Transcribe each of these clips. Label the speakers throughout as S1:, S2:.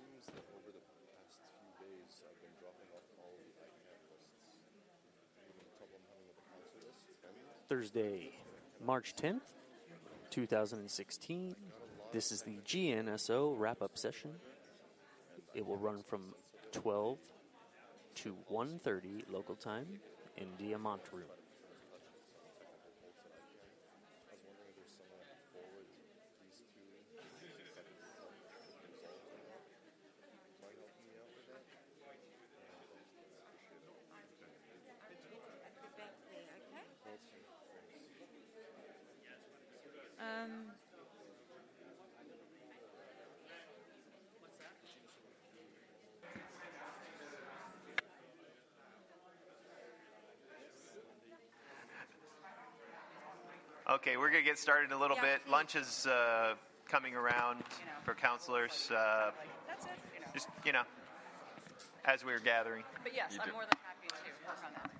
S1: seems that over the past few days, I've been dropping off all the ICAP lists. Having a trouble having with the council lists.
S2: Thursday, March 10th, 2016. This is the GNSO wrap-up session. It will run from 12 to 1:30 local time in Diamant Room.
S3: Okay, we're going to get started in a little bit. Lunch is coming around for counselors.
S4: That's it.
S3: Just, as we're gathering.
S4: But yes, I'm more than happy to work on that.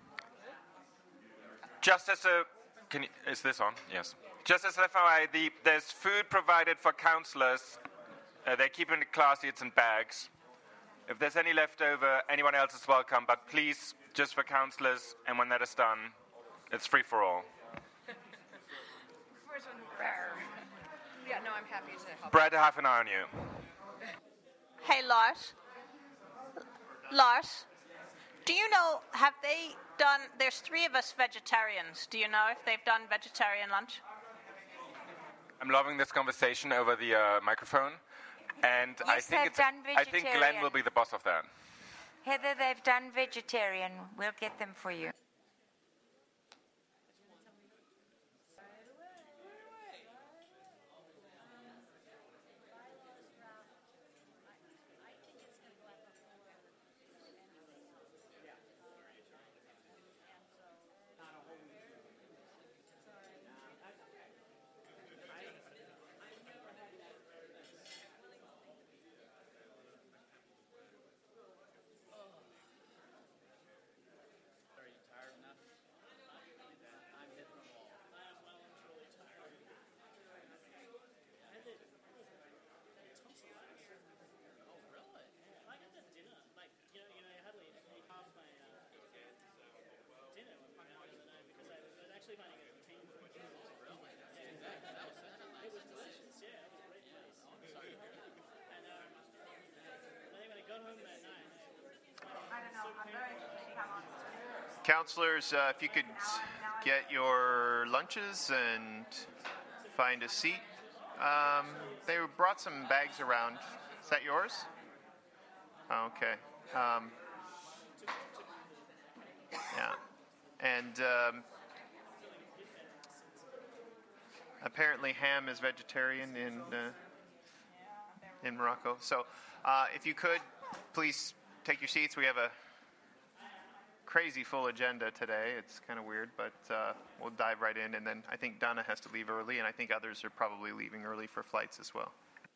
S5: Just as a... is this on? Yes. Just as an FYI, there's food provided for counselors. They keep in the class seats and bags. If there's any left over, anyone else is welcome. But please, just for counselors, and when that is done, it's free for all.
S4: Yeah, no, I'm happy to help.
S5: Brad, half an eye on you.
S6: Hey, Lars, do you know, have they done, there's 3 of us vegetarians. Do you know if they've done vegetarian lunch?
S5: I'm loving this conversation over the microphone. And
S7: Yes,
S5: I think Glenn will be the boss of that.
S7: Heather, they've done vegetarian. We'll get them for you.
S3: Counselors, if you could get your lunches and find a seat. They brought some bags around. Is that yours? Okay. Yeah. And apparently ham is vegetarian in Morocco. So if you could, please take your seats. We have a crazy full agenda today. It's kind of weird, but we'll dive right in. And then I think Donna has to leave early, and I think others are probably leaving early for flights as well.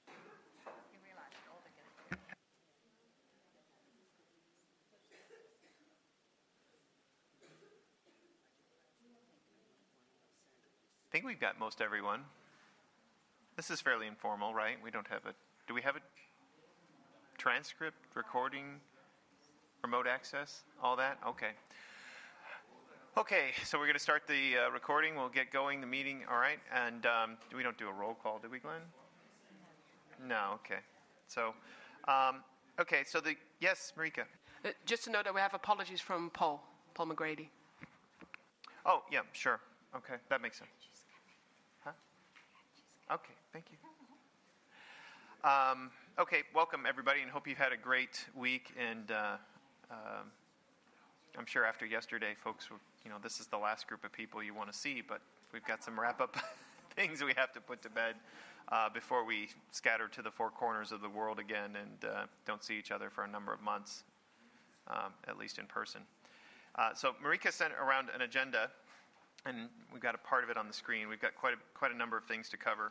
S3: I think we've got most everyone. This is fairly informal, right? We don't have do we have a transcript, recording, remote access, all that? Okay. Okay, so we're going to start the recording. We'll get going, the meeting, all right? And we don't do a roll call, do we, Glenn? No, okay. So, yes, Marika.
S4: Just to note that we have apologies from Paul McGrady.
S3: Oh, yeah, sure. Okay, that makes sense. Huh? Okay, thank you. Okay, welcome, everybody, and hope you've had a great week. And I'm sure after yesterday, folks, this is the last group of people you want to see, but we've got some wrap-up things we have to put to bed before we scatter to the 4 corners of the world again and don't see each other for a number of months, at least in person. So Marika sent around an agenda, and we've got a part of it on the screen. We've got quite a number of things to cover.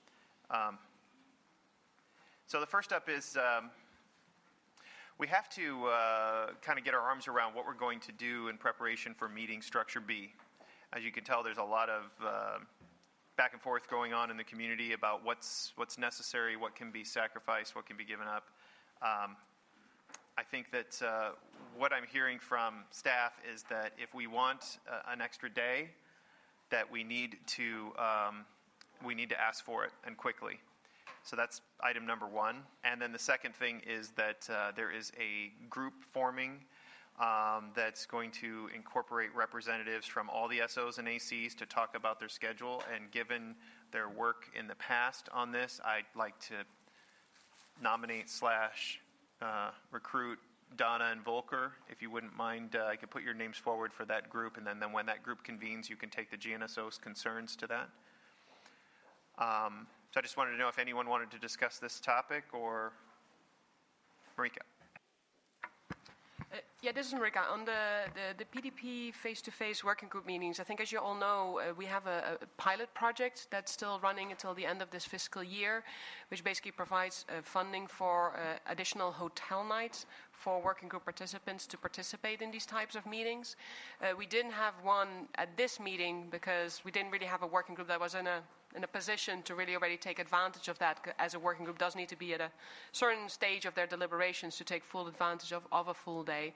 S3: So the first up is we have to kind of get our arms around what we're going to do in preparation for meeting Structure B. As you can tell, there's a lot of back and forth going on in the community about what's necessary, what can be sacrificed, what can be given up. I think that what I'm hearing from staff is that if we want an extra day, that we need to ask for it, and quickly. So that's item number one. And then the second thing is that there is a group forming that's going to incorporate representatives from all the SOs and ACs to talk about their schedule. And given their work in the past on this, I'd like to nominate / recruit Donna and Volker. If you wouldn't mind, I could put your names forward for that group, and then when that group convenes, you can take the GNSO's concerns to that. So I just wanted to know if anyone wanted to discuss this topic, or Marika.
S4: Yeah, this is Marika. On the PDP face-to-face working group meetings, I think as you all know, we have a pilot project that's still running until the end of this fiscal year, which basically provides funding for additional hotel nights for working group participants to participate in these types of meetings. We didn't have one at this meeting because we didn't really have a working group that was in a position to really already take advantage of that, as a working group does need to be at a certain stage of their deliberations to take full advantage of a full day.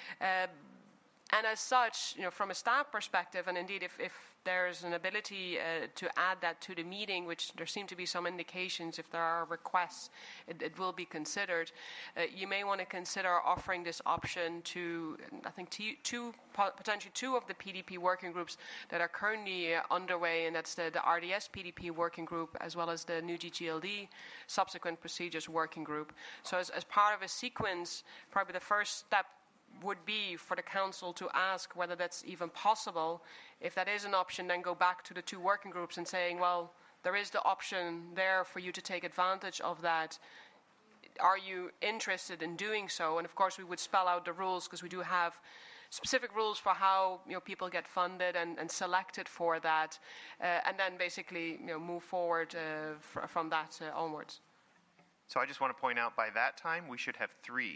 S4: And as such, from a staff perspective, and indeed if there's an ability to add that to the meeting, which there seem to be some indications, if there are requests, it will be considered. You may want to consider offering this option to, I think, potentially two of the PDP working groups that are currently underway, and that's the RDS PDP working group, as well as the new GTLD subsequent procedures working group. So as part of a sequence, probably the first step would be for the council to ask whether that's even possible. If that is an option, then go back to the two working groups and saying, well, there is the option there for you to take advantage of that. Are you interested in doing so? And of course, we would spell out the rules, because we do have specific rules for how people get funded and selected for that, and then basically move forward from that onwards.
S3: So I just want to point out, by that time, we should have 3.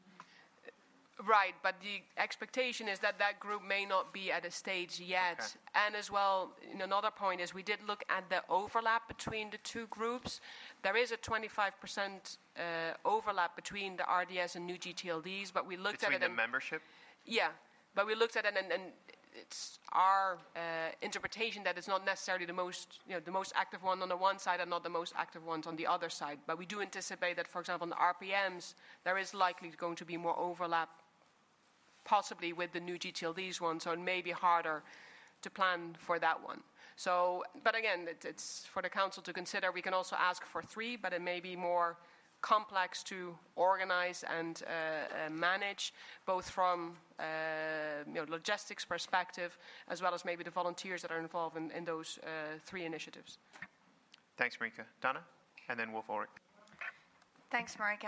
S4: Right, but the expectation is that that group may not be at a stage yet. Okay. And as well, another point is we did look at the overlap between the two groups. There is a 25% overlap between the RDS and new GTLDs, but we looked at it...
S3: Between the membership?
S4: Yeah, but we looked at it, and it's our interpretation that it's not necessarily the most active one on the one side and not the most active ones on the other side. But we do anticipate that, for example, in the RPMs, there is likely going to be more overlap, possibly with the new GTLDs one, so it may be harder to plan for that one. So, but again, it's for the council to consider. We can also ask for 3, but it may be more complex to organize and manage, both from logistics perspective, as well as maybe the volunteers that are involved in those 3 initiatives.
S3: Thanks, Marika. Donna, and then Wolf Ulrich.
S8: Thanks, Marika.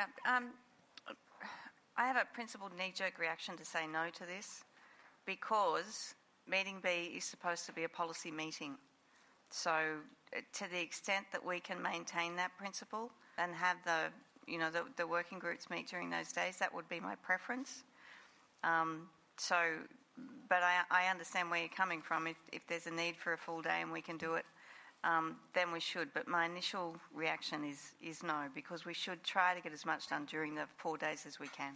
S8: I have a principled knee-jerk reaction to say no to this, because meeting B is supposed to be a policy meeting. So to the extent that we can maintain that principle and have the working groups meet during those days, that would be my preference. But I understand where you're coming from. If there's a need for a full day and we can do it, then we should. But my initial reaction is no, because we should try to get as much done during the 4 days as we can.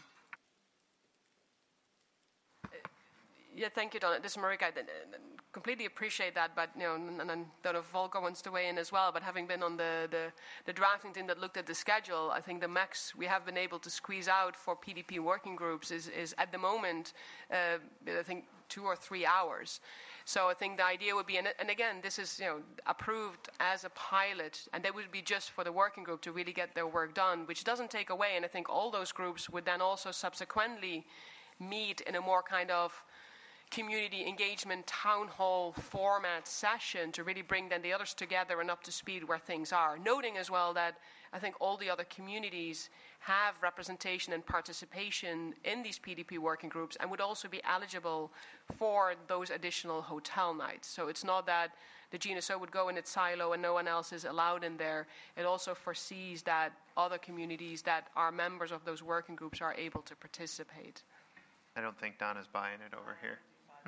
S4: Yeah, thank you, Donna. This is Marika. I completely appreciate that, but and I don't know if Volker wants to weigh in as well. But having been on the drafting team that looked at the schedule, I think the max we have been able to squeeze out for PDP working groups is at the moment, I think 2 or 3 hours. So I think the idea would be, and again, this is approved as a pilot, and that would be just for the working group to really get their work done, which doesn't take away. And I think all those groups would then also subsequently meet in a more kind of community engagement town hall format session to really bring then the others together and up to speed where things are. Noting as well that I think all the other communities have representation and participation in these PDP working groups and would also be eligible for those additional hotel nights. So it's not that the GNSO would go in its silo and no one else is allowed in there. It also foresees that other communities that are members of those working groups are able to participate.
S3: I don't think Donna's buying it over here.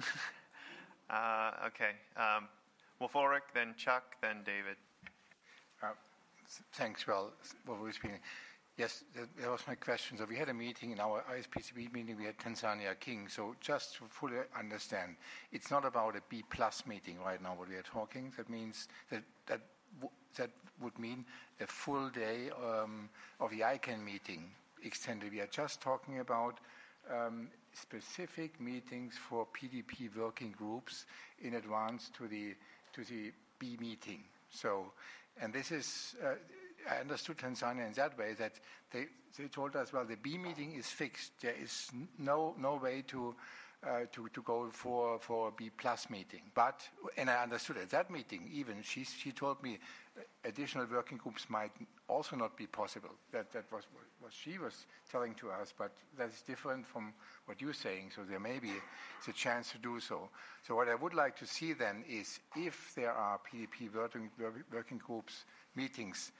S3: Okay. Wolf Ulrich, then Chuck, then David.
S9: Thanks. Well, what were we speaking? Yes, that was my question. So we had a meeting in our ISPCB meeting. We had Tanzania King. So just to fully understand, it's not about a B plus meeting right now. What we are talking. That means that would mean a full day of the ICANN meeting extended. We are just talking about specific meetings for PDP working groups in advance to the B meeting. So, and this is. I understood Tanzania in that way that they told us, well, the B meeting is fixed. There is no way to go for a B plus meeting. But, and I understood at that meeting, even she told me additional working groups might also not be possible. That was what she was telling to us, but that's different from what you're saying. So there may be a chance to do so. So what I would like to see then is if there are PDP working groups meetings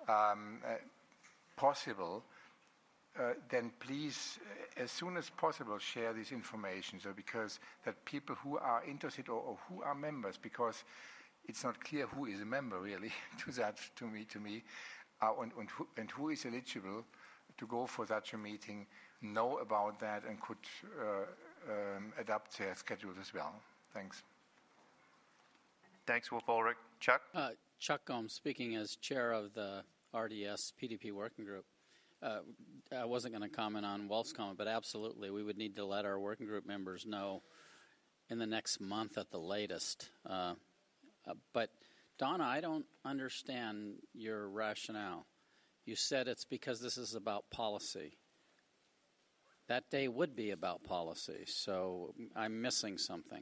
S9: possible, then please, as soon as possible, share this information. So because that people who are interested or who are members, because it's not clear who is a member really to me, and who is eligible to go for such a meeting, know about that and could adapt their schedules as well. Thanks.
S3: Thanks, Wolf Ulrich. Chuck?
S10: Chuck Gomes, speaking as chair of the RDS PDP working group. I wasn't going to comment on Wolf's comment, but absolutely, we would need to let our working group members know in the next month at the latest. But Donna, I don't understand your rationale. You said it's because this is about policy. That day would be about policy, so I'm missing something.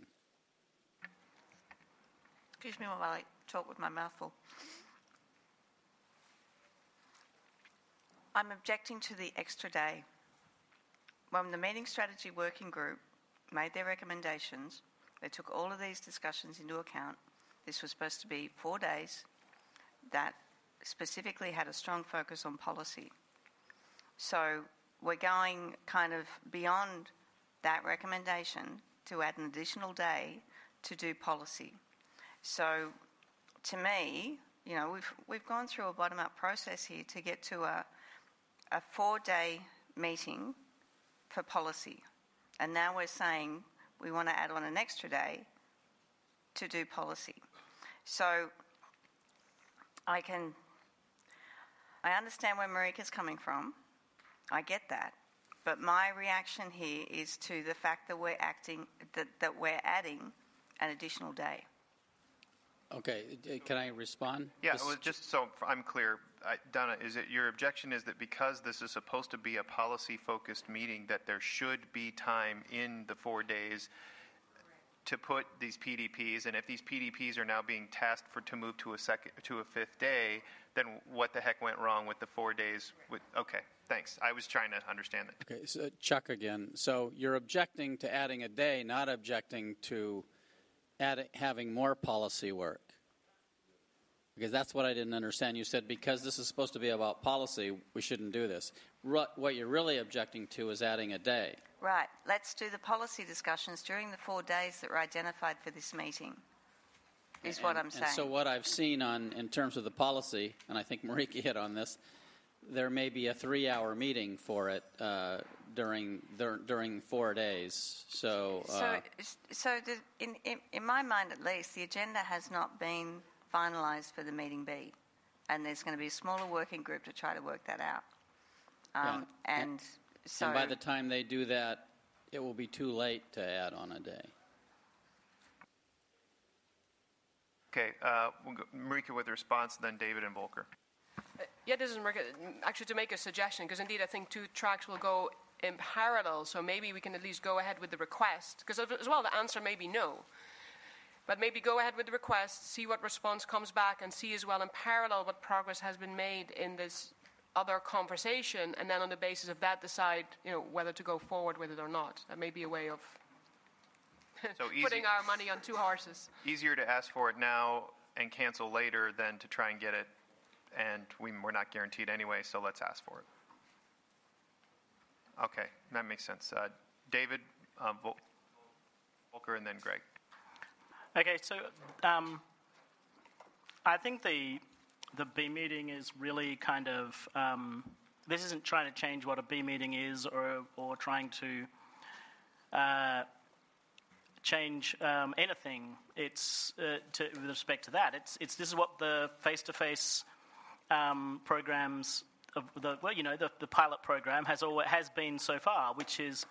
S8: Excuse me while I talk with my mouth full. I'm objecting to the extra day. When the Meeting Strategy Working Group made their recommendations, they took all of these discussions into account. This was supposed to be 4 days that specifically had a strong focus on policy. So we're going kind of beyond that recommendation to add an additional day to do policy. So to me, we've gone through a bottom-up process here to get to a 4-day meeting for policy. And now we're saying we want to add on an extra day to do policy. So I understand where Marika's coming from. I get that. But my reaction here is to the fact that we're adding an additional day.
S10: Okay, can I respond?
S3: Yeah, well, just so I'm clear, Donna, is it your objection is that because this is supposed to be a policy-focused meeting, that there should be time in the 4 days to put these PDPs, and if these PDPs are now being tasked to move to a 5th day, then what the heck went wrong with the 4 days? Okay, thanks. I was trying to understand that.
S10: Okay, so Chuck again. So you're objecting to adding a day, not objecting to having more policy work. Because that's what I didn't understand. You said because this is supposed to be about policy, we shouldn't do this. What you're really objecting to is adding a day.
S8: Right. Let's do the policy discussions during the 4 days that were identified for this meeting, is what I'm saying.
S10: And so what I've seen in terms of the policy, and I think Marika hit on this, there may be a 3-hour meeting for it during 4 days.
S8: In my mind at least, the agenda has not been finalised for the meeting B, and there's going to be a smaller working group to try to work that out. And
S10: by the time they do that, it will be too late to add on a day.
S3: Okay, we'll go Marika with a response, then David and Volker.
S4: Yeah, this is Marika. Actually, to make a suggestion, because indeed I think 2 tracks will go in parallel, so maybe we can at least go ahead with the request, because as well the answer may be no. But maybe go ahead with the request, see what response comes back, and see as well in parallel what progress has been made in this other conversation, and then on the basis of that decide, whether to go forward with it or not. That may be a way of putting our money on 2 horses.
S3: Easier to ask for it now and cancel later than to try and get it, and we're not guaranteed anyway, so let's ask for it. Okay, that makes sense. David, Volker, and then Greg.
S11: Okay, so I think the B meeting is really kind of this isn't trying to change what a B meeting is, or trying to change anything. It's with respect to that. This is what the face-to-face programs of the pilot program has been so far, which is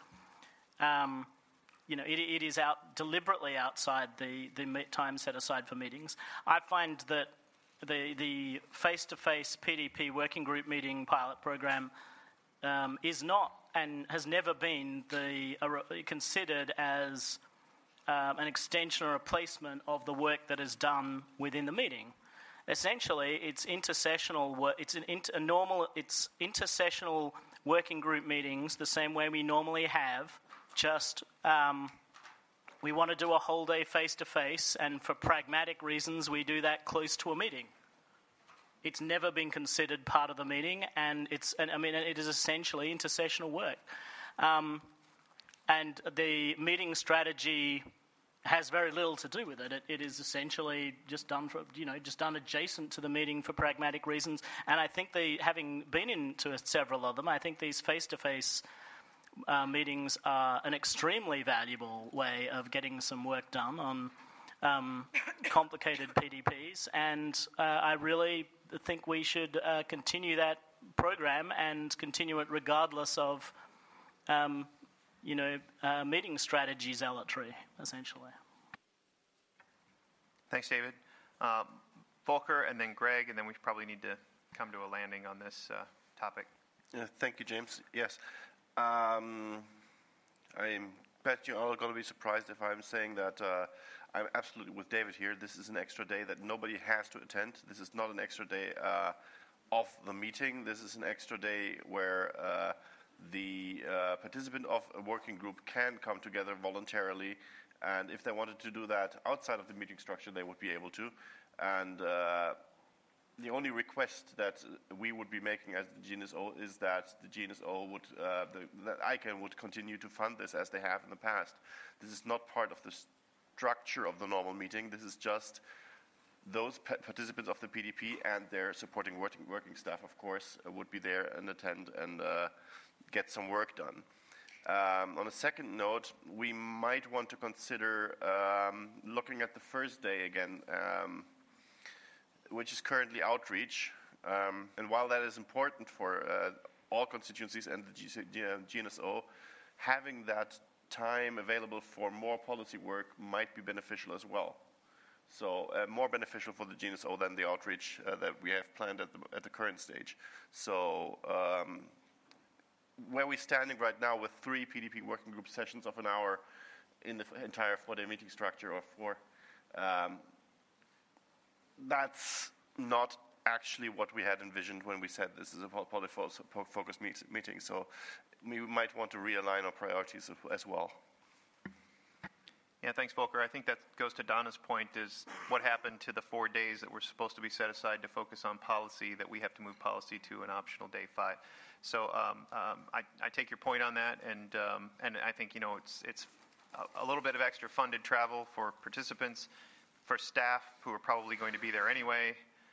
S11: it is deliberately outside the time set aside for meetings. I find that the face-to-face PDP working group meeting pilot program is not and has never been considered as an extension or replacement of the work that is done within the meeting. Essentially, it's intersessional work. It's intersessional working group meetings the same way we normally have. Just we want to do a whole day face-to-face, and for pragmatic reasons, we do that close to a meeting. It's never been considered part of the meeting, and it is essentially intersessional work. And the meeting strategy has very little to do with it. It is essentially just done adjacent to the meeting for pragmatic reasons. And I think having been into several of them, I think these face-to-face meetings are an extremely valuable way of getting some work done on complicated PDPs. And I really think we should continue that program and continue it regardless of meeting strategy zealotry, essentially.
S3: Thanks, David. Volker, and then Greg, and then we probably need to come to a landing on this topic.
S1: Thank you, James. Yes. I bet you all are going to be surprised if I'm saying that I'm absolutely with David here. This is an extra day that nobody has to attend. This is not an extra day of the meeting. This is an extra day where the participant of a working group can come together voluntarily, and if they wanted to do that outside of the meeting structure, they would be able to. And the only request that we would be making as the GNSO is that the GNSO would, that ICANN would continue to fund this as they have in the past. This is not part of the structure of the normal meeting. This is just those participants of the PDP and their supporting working staff, of course, would be there and attend and get some work done. On a second note, we might want to consider looking at the first day again, which is currently outreach. And while that is important for all constituencies and the GNSO, having that time available for more policy work might be beneficial as well. So more beneficial for the GNSO than the outreach that we have planned at the current stage. So where we're standing right now with 3 PDP working group sessions of an hour in the entire 4-day meeting structure, or 4, that's not actually what we had envisioned when we said this is a poly-focused meeting. So we might want to realign our priorities as well.
S3: Yeah, thanks, Volker. I think that goes to Donna's point, is what happened to the 4 days that were supposed to be set aside to focus on policy, that we have to move policy to an optional day 5. So I take your point on that, and I think it's a little bit of extra funded travel for participants, for staff who are probably going to be there anyway.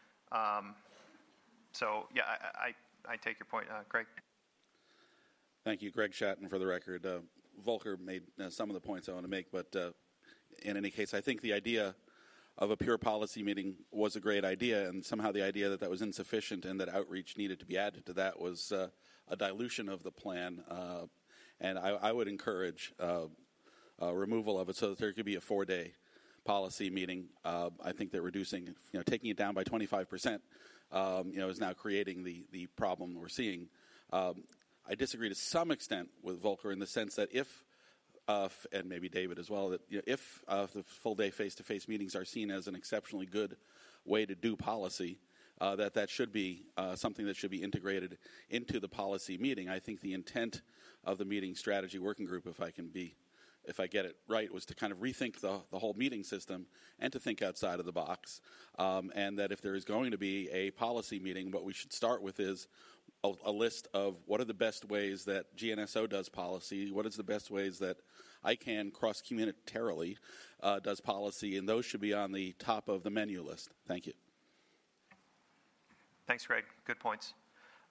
S3: So yeah, I take your point, Greg.
S12: Thank you, Greg Shatton, for the record. Volker made some of the points I want to make, but in any case, I think the idea of a pure policy meeting was a great idea, and somehow the idea that was insufficient and that outreach needed to be added to that was a dilution of the plan, and I would encourage removal of it so that there could be a 4-day policy meeting. I think that reducing, taking it down by 25%, is now creating the problem we're seeing. I disagree to some extent with Volker in the sense that if, and maybe David as well, that if the full-day face-to-face meetings are seen as an exceptionally good way to do policy, that should be something that should be integrated into the policy meeting. I think the intent of the meeting strategy working group, if I get it right, was to kind of rethink the whole meeting system and to think outside of the box, and that if there is going to be a policy meeting, what we should start with is a list of what are the best ways that GNSO does policy, what is the best ways that ICANN cross-communitarily does policy, and those should be on the top of the menu list. Thank you.
S3: Thanks, Greg. Good points.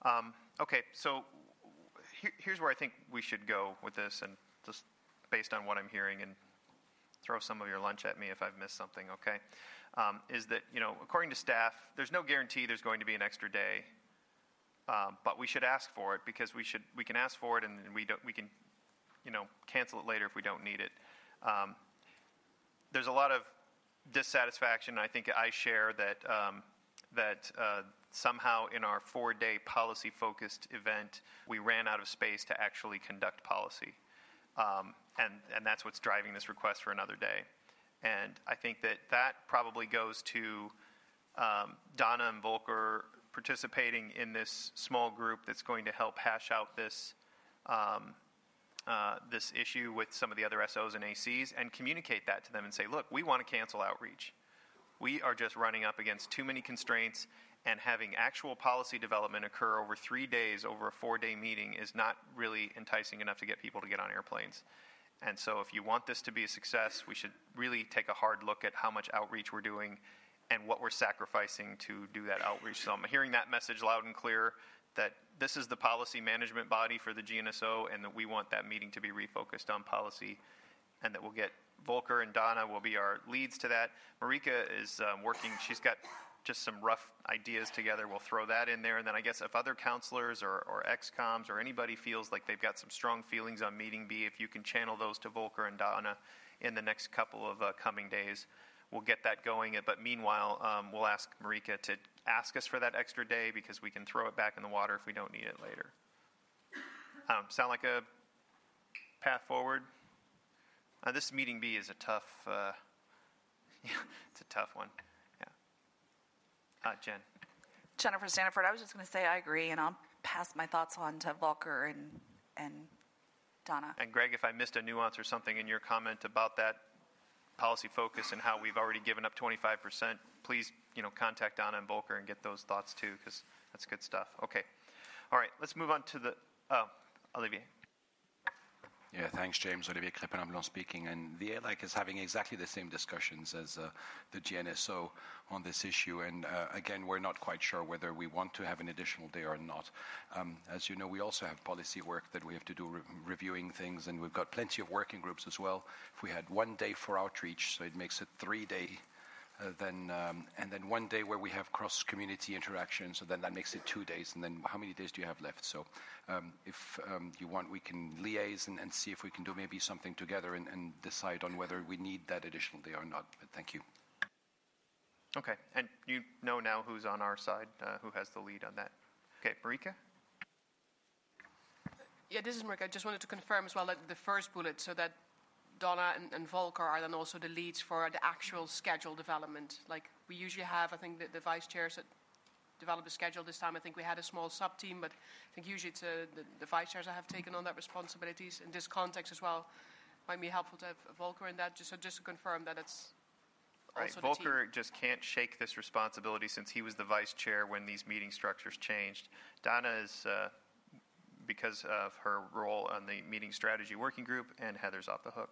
S3: Okay, so here's where I think we should go with this, and just based on what I'm hearing, and throw some of your lunch at me if I've missed something, okay? Is that, according to staff, there's no guarantee there's going to be an extra day, but we should ask for it, because we can ask for it, and we can cancel it later if we don't need it. There's a lot of dissatisfaction. I think I share that somehow in our 4-day policy-focused event, we ran out of space to actually conduct policy. And that's what's driving this request for another day. And I think that probably goes to Donna and Volker participating in this small group that's going to help hash out this this issue with some of the other SOs and ACs, and communicate that to them and say, look, we want to cancel outreach. We are just running up against too many constraints, and having actual policy development occur over 3 days over a 4-day meeting is not really enticing enough to get people to get on airplanes. And so if you want this to be a success, we should really take a hard look at how much outreach we're doing and what we're sacrificing to do that outreach. So I'm hearing that message loud and clear, that this is the policy management body for the GNSO, and that we want that meeting to be refocused on policy, and that we'll get Volker and Donna will be our leads to that. Marika is working. She's got just some rough ideas together. We'll throw that in there. And then I guess if other counselors or ex-coms or anybody feels like they've got some strong feelings on Meeting B, if you can channel those to Volker and Donna in the next couple of coming days, we'll get that going. But meanwhile, we'll ask Marika to ask us for that extra day, because we can throw it back in the water if we don't need it later. Sound like a path forward? This Meeting B is a tough, it's a tough one. Yeah. Jen.
S13: Jennifer Stanford. I was just going to say I agree, and I'll pass my thoughts on to Volker and Donna.
S3: And Greg, if I missed a nuance or something in your comment about that policy focus and how we've already given up 25%, please, contact Donna and Volker and get those thoughts too, because that's good stuff. Okay. All right, let's move on to Olivier.
S14: Yeah, thanks, James. Olivier Crépin-Blanc speaking. And the ALAC is having exactly the same discussions as the GNSO on this issue. And again, we're not quite sure whether we want to have an additional day or not. As you know, we also have policy work that we have to do, reviewing things, and we've got plenty of working groups as well. If we had 1 day for outreach, so it makes it 3-day, and then 1 day where we have cross-community interaction, so then that makes it 2 days, and then how many days do you have left? So if you want, we can liaise and see if we can do maybe something together and decide on whether we need that additional day or not. But thank you.
S3: Okay, and you know now who's on our side, who has the lead on that. Okay, Marika?
S4: Yeah, this is Marika. I just wanted to confirm as well that the first bullet, so that Donna and Volker are then also the leads for the actual schedule development. Like we usually have, I think the vice chairs that develop the schedule. This time I think we had a small sub-team, but I think usually it's the vice chairs that have taken on that responsibilities. In this context as well, might be helpful to have Volker in that, just to confirm that it's also
S3: right.
S4: the
S3: Volker
S4: team.
S3: just can't shake this responsibility since he was the vice chair when these meeting structures changed. Donna is, because of her role on the meeting strategy working group, and Heather's off the hook.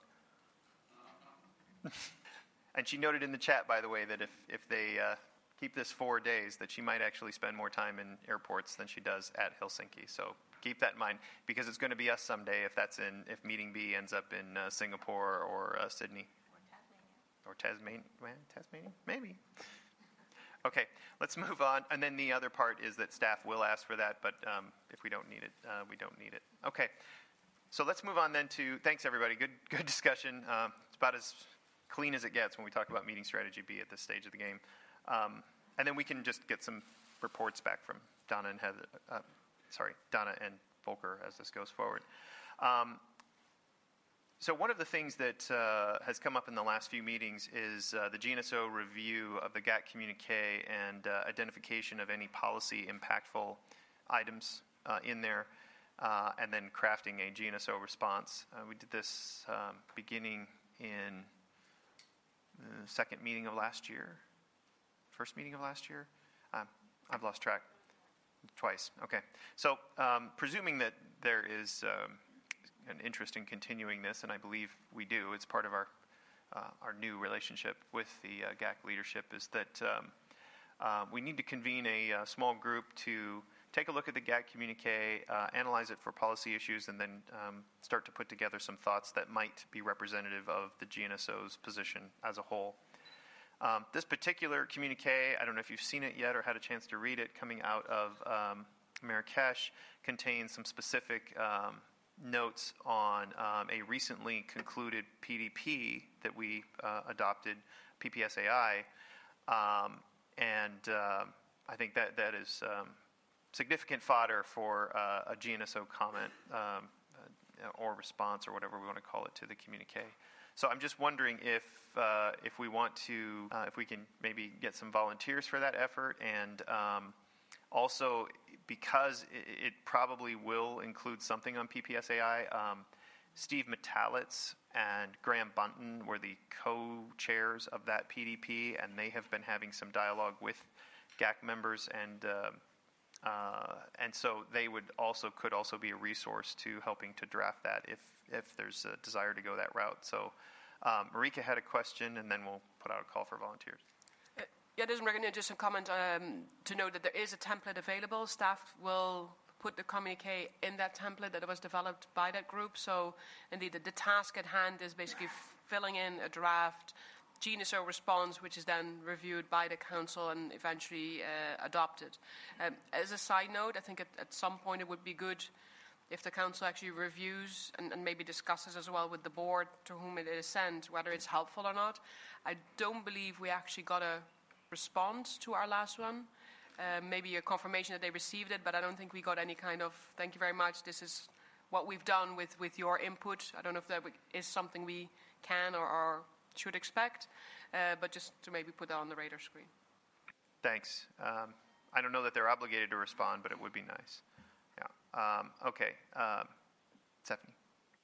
S3: And she noted in the chat, by the way, that if they keep this 4 days, that she might actually spend more time in airports than she does at Helsinki. So keep that in mind, because it's going to be us someday if Meeting B ends up in Singapore or Sydney. Or Tasmania. Tasmania? Maybe. Okay, let's move on. And then the other part is that staff will ask for that, but if we don't need it, we don't need it. Okay, so let's move on then to, thanks everybody, good discussion. It's about as clean as it gets when we talk about meeting strategy B at this stage of the game. And then we can just get some reports back from Donna and Donna and Volker as this goes forward. So one of the things that has come up in the last few meetings is the GNSO review of the GAC communique and identification of any policy impactful items in there, and then crafting a GNSO response. We did this beginning in the second meeting of last year, first meeting of last year. I've lost track. Twice. Okay. So presuming that there is an interest in continuing this, and I believe we do, it's part of our new relationship with the GAC leadership, is that we need to convene a small group to take a look at the GAC communique, analyze it for policy issues, and then start to put together some thoughts that might be representative of the GNSO's position as a whole. This particular communique, I don't know if you've seen it yet or had a chance to read it, coming out of Marrakesh, contains some specific notes on a recently concluded PDP that we adopted, PPSAI, and I think that is significant fodder for a GNSO comment or response or whatever we want to call it to the communique. So I'm just wondering if we want to, if we can maybe get some volunteers for that effort, and also because it probably will include something on PPSAI. Steve Metalitz and Graham Bunton were the co-chairs of that PDP, and they have been having some dialogue with GAC members, and so they could also be a resource to helping to draft that if there's a desire to go that route. So Marika had a question, and then we'll put out a call for volunteers.
S4: Yeah, this is just a comment to note that there is a template available. Staff will put the communique in that template that was developed by that group. So indeed, the task at hand is basically filling in a draft GNSO response, which is then reviewed by the council and eventually adopted. As a side note, I think at some point it would be good if the council actually reviews and maybe discusses as well with the board to whom it is sent, whether it's helpful or not. I don't believe we actually got a response to our last one. Maybe a confirmation that they received it, but I don't think we got any kind of, thank you very much, this is what we've done with your input. I don't know if that is something we can or should expect, but just to maybe put that on the radar screen.
S3: Thanks. I don't know that they're obligated to respond, but it would be nice. Yeah. Okay. Stephanie.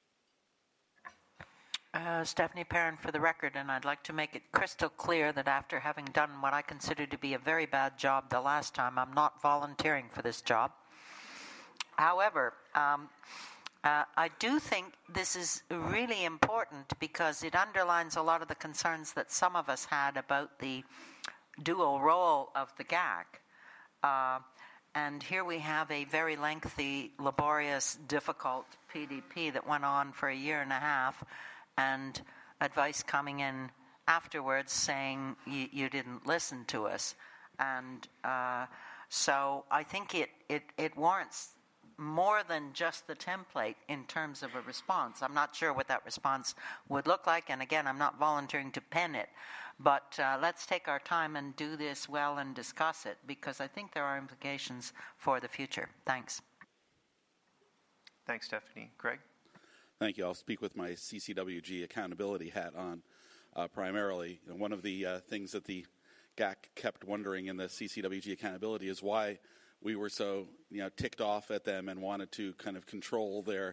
S15: Stephanie Perrin for the record, and I'd like to make it crystal clear that after having done what I consider to be a very bad job the last time, I'm not volunteering for this job. However, I do think this is really important because it underlines a lot of the concerns that some of us had about the dual role of the GAC. And here we have a very lengthy, laborious, difficult PDP that went on for a year and a half, and advice coming in afterwards saying you didn't listen to us. And so I think it warrants more than just the template in terms of a response. I'm not sure what that response would look like, and again, I'm not volunteering to pen it. But let's take our time and do this well and discuss it, because I think there are implications for the future. Thanks.
S3: Thanks, Stephanie. Greg?
S12: Thank you. I'll speak with my CCWG accountability hat on primarily. One of the things that the GAC kept wondering in the CCWG accountability is why we were so ticked off at them and wanted to kind of control their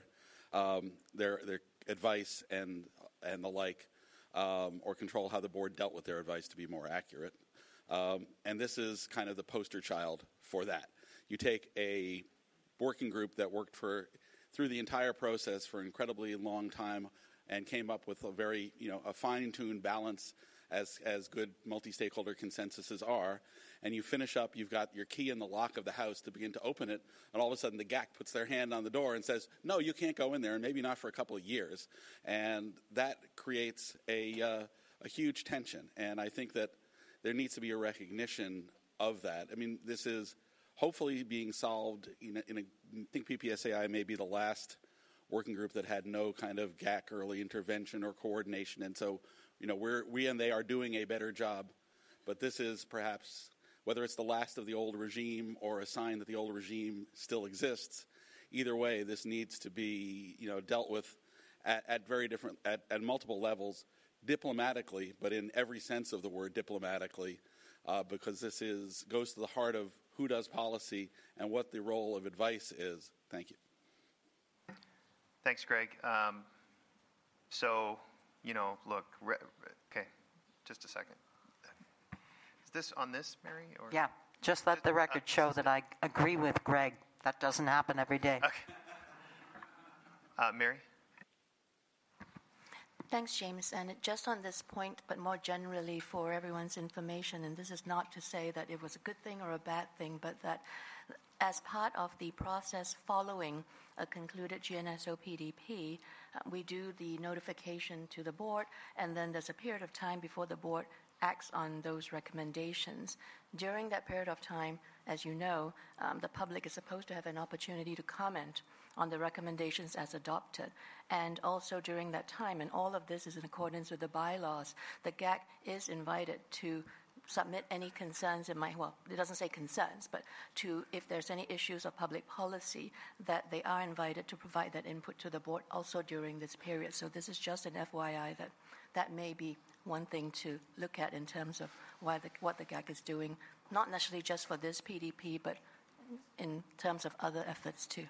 S12: advice and the like, or control how the board dealt with their advice to be more accurate. And this is kind of the poster child for that. You take a working group that worked through the entire process for an incredibly long time and came up with a very, a fine-tuned balance as good multi-stakeholder consensuses are, and you finish up, you've got your key in the lock of the house to begin to open it, and all of a sudden the GAC puts their hand on the door and says, no, you can't go in there, and maybe not for a couple of years. And that creates a huge tension, and I think that there needs to be a recognition of that. I mean, this is hopefully being solved I think PPSAI may be the last working group that had no kind of GAC early intervention or coordination, and so we and they are doing a better job. But this is perhaps, whether it's the last of the old regime or a sign that the old regime still exists, either way, this needs to be dealt with at very different, at multiple levels, diplomatically, but in every sense of the word diplomatically, because this goes to the heart of who does policy and what the role of advice is. Thank you.
S3: Thanks, Greg. Look, okay, just a second. Is this on this, Mary? Or?
S15: Yeah, just let the record show that I agree with Greg. That doesn't happen every day.
S3: Okay. Mary?
S16: Thanks, James. And just on this point, but more generally for everyone's information, and this is not to say that it was a good thing or a bad thing, but that as part of the process following a concluded GNSO PDP, we do the notification to the board, and then there's a period of time before the board acts on those recommendations. During that period of time, as you know, the public is supposed to have an opportunity to comment on the recommendations as adopted. And also during that time, and all of this is in accordance with the bylaws, the GAC is invited to submit any concerns it might, well, it doesn't say concerns, but to, if there's any issues of public policy, that they are invited to provide that input to the board also during this period. So this is just an FYI that may be one thing to look at in terms of what the GAC is doing, not necessarily just for this PDP, but in terms of other efforts too.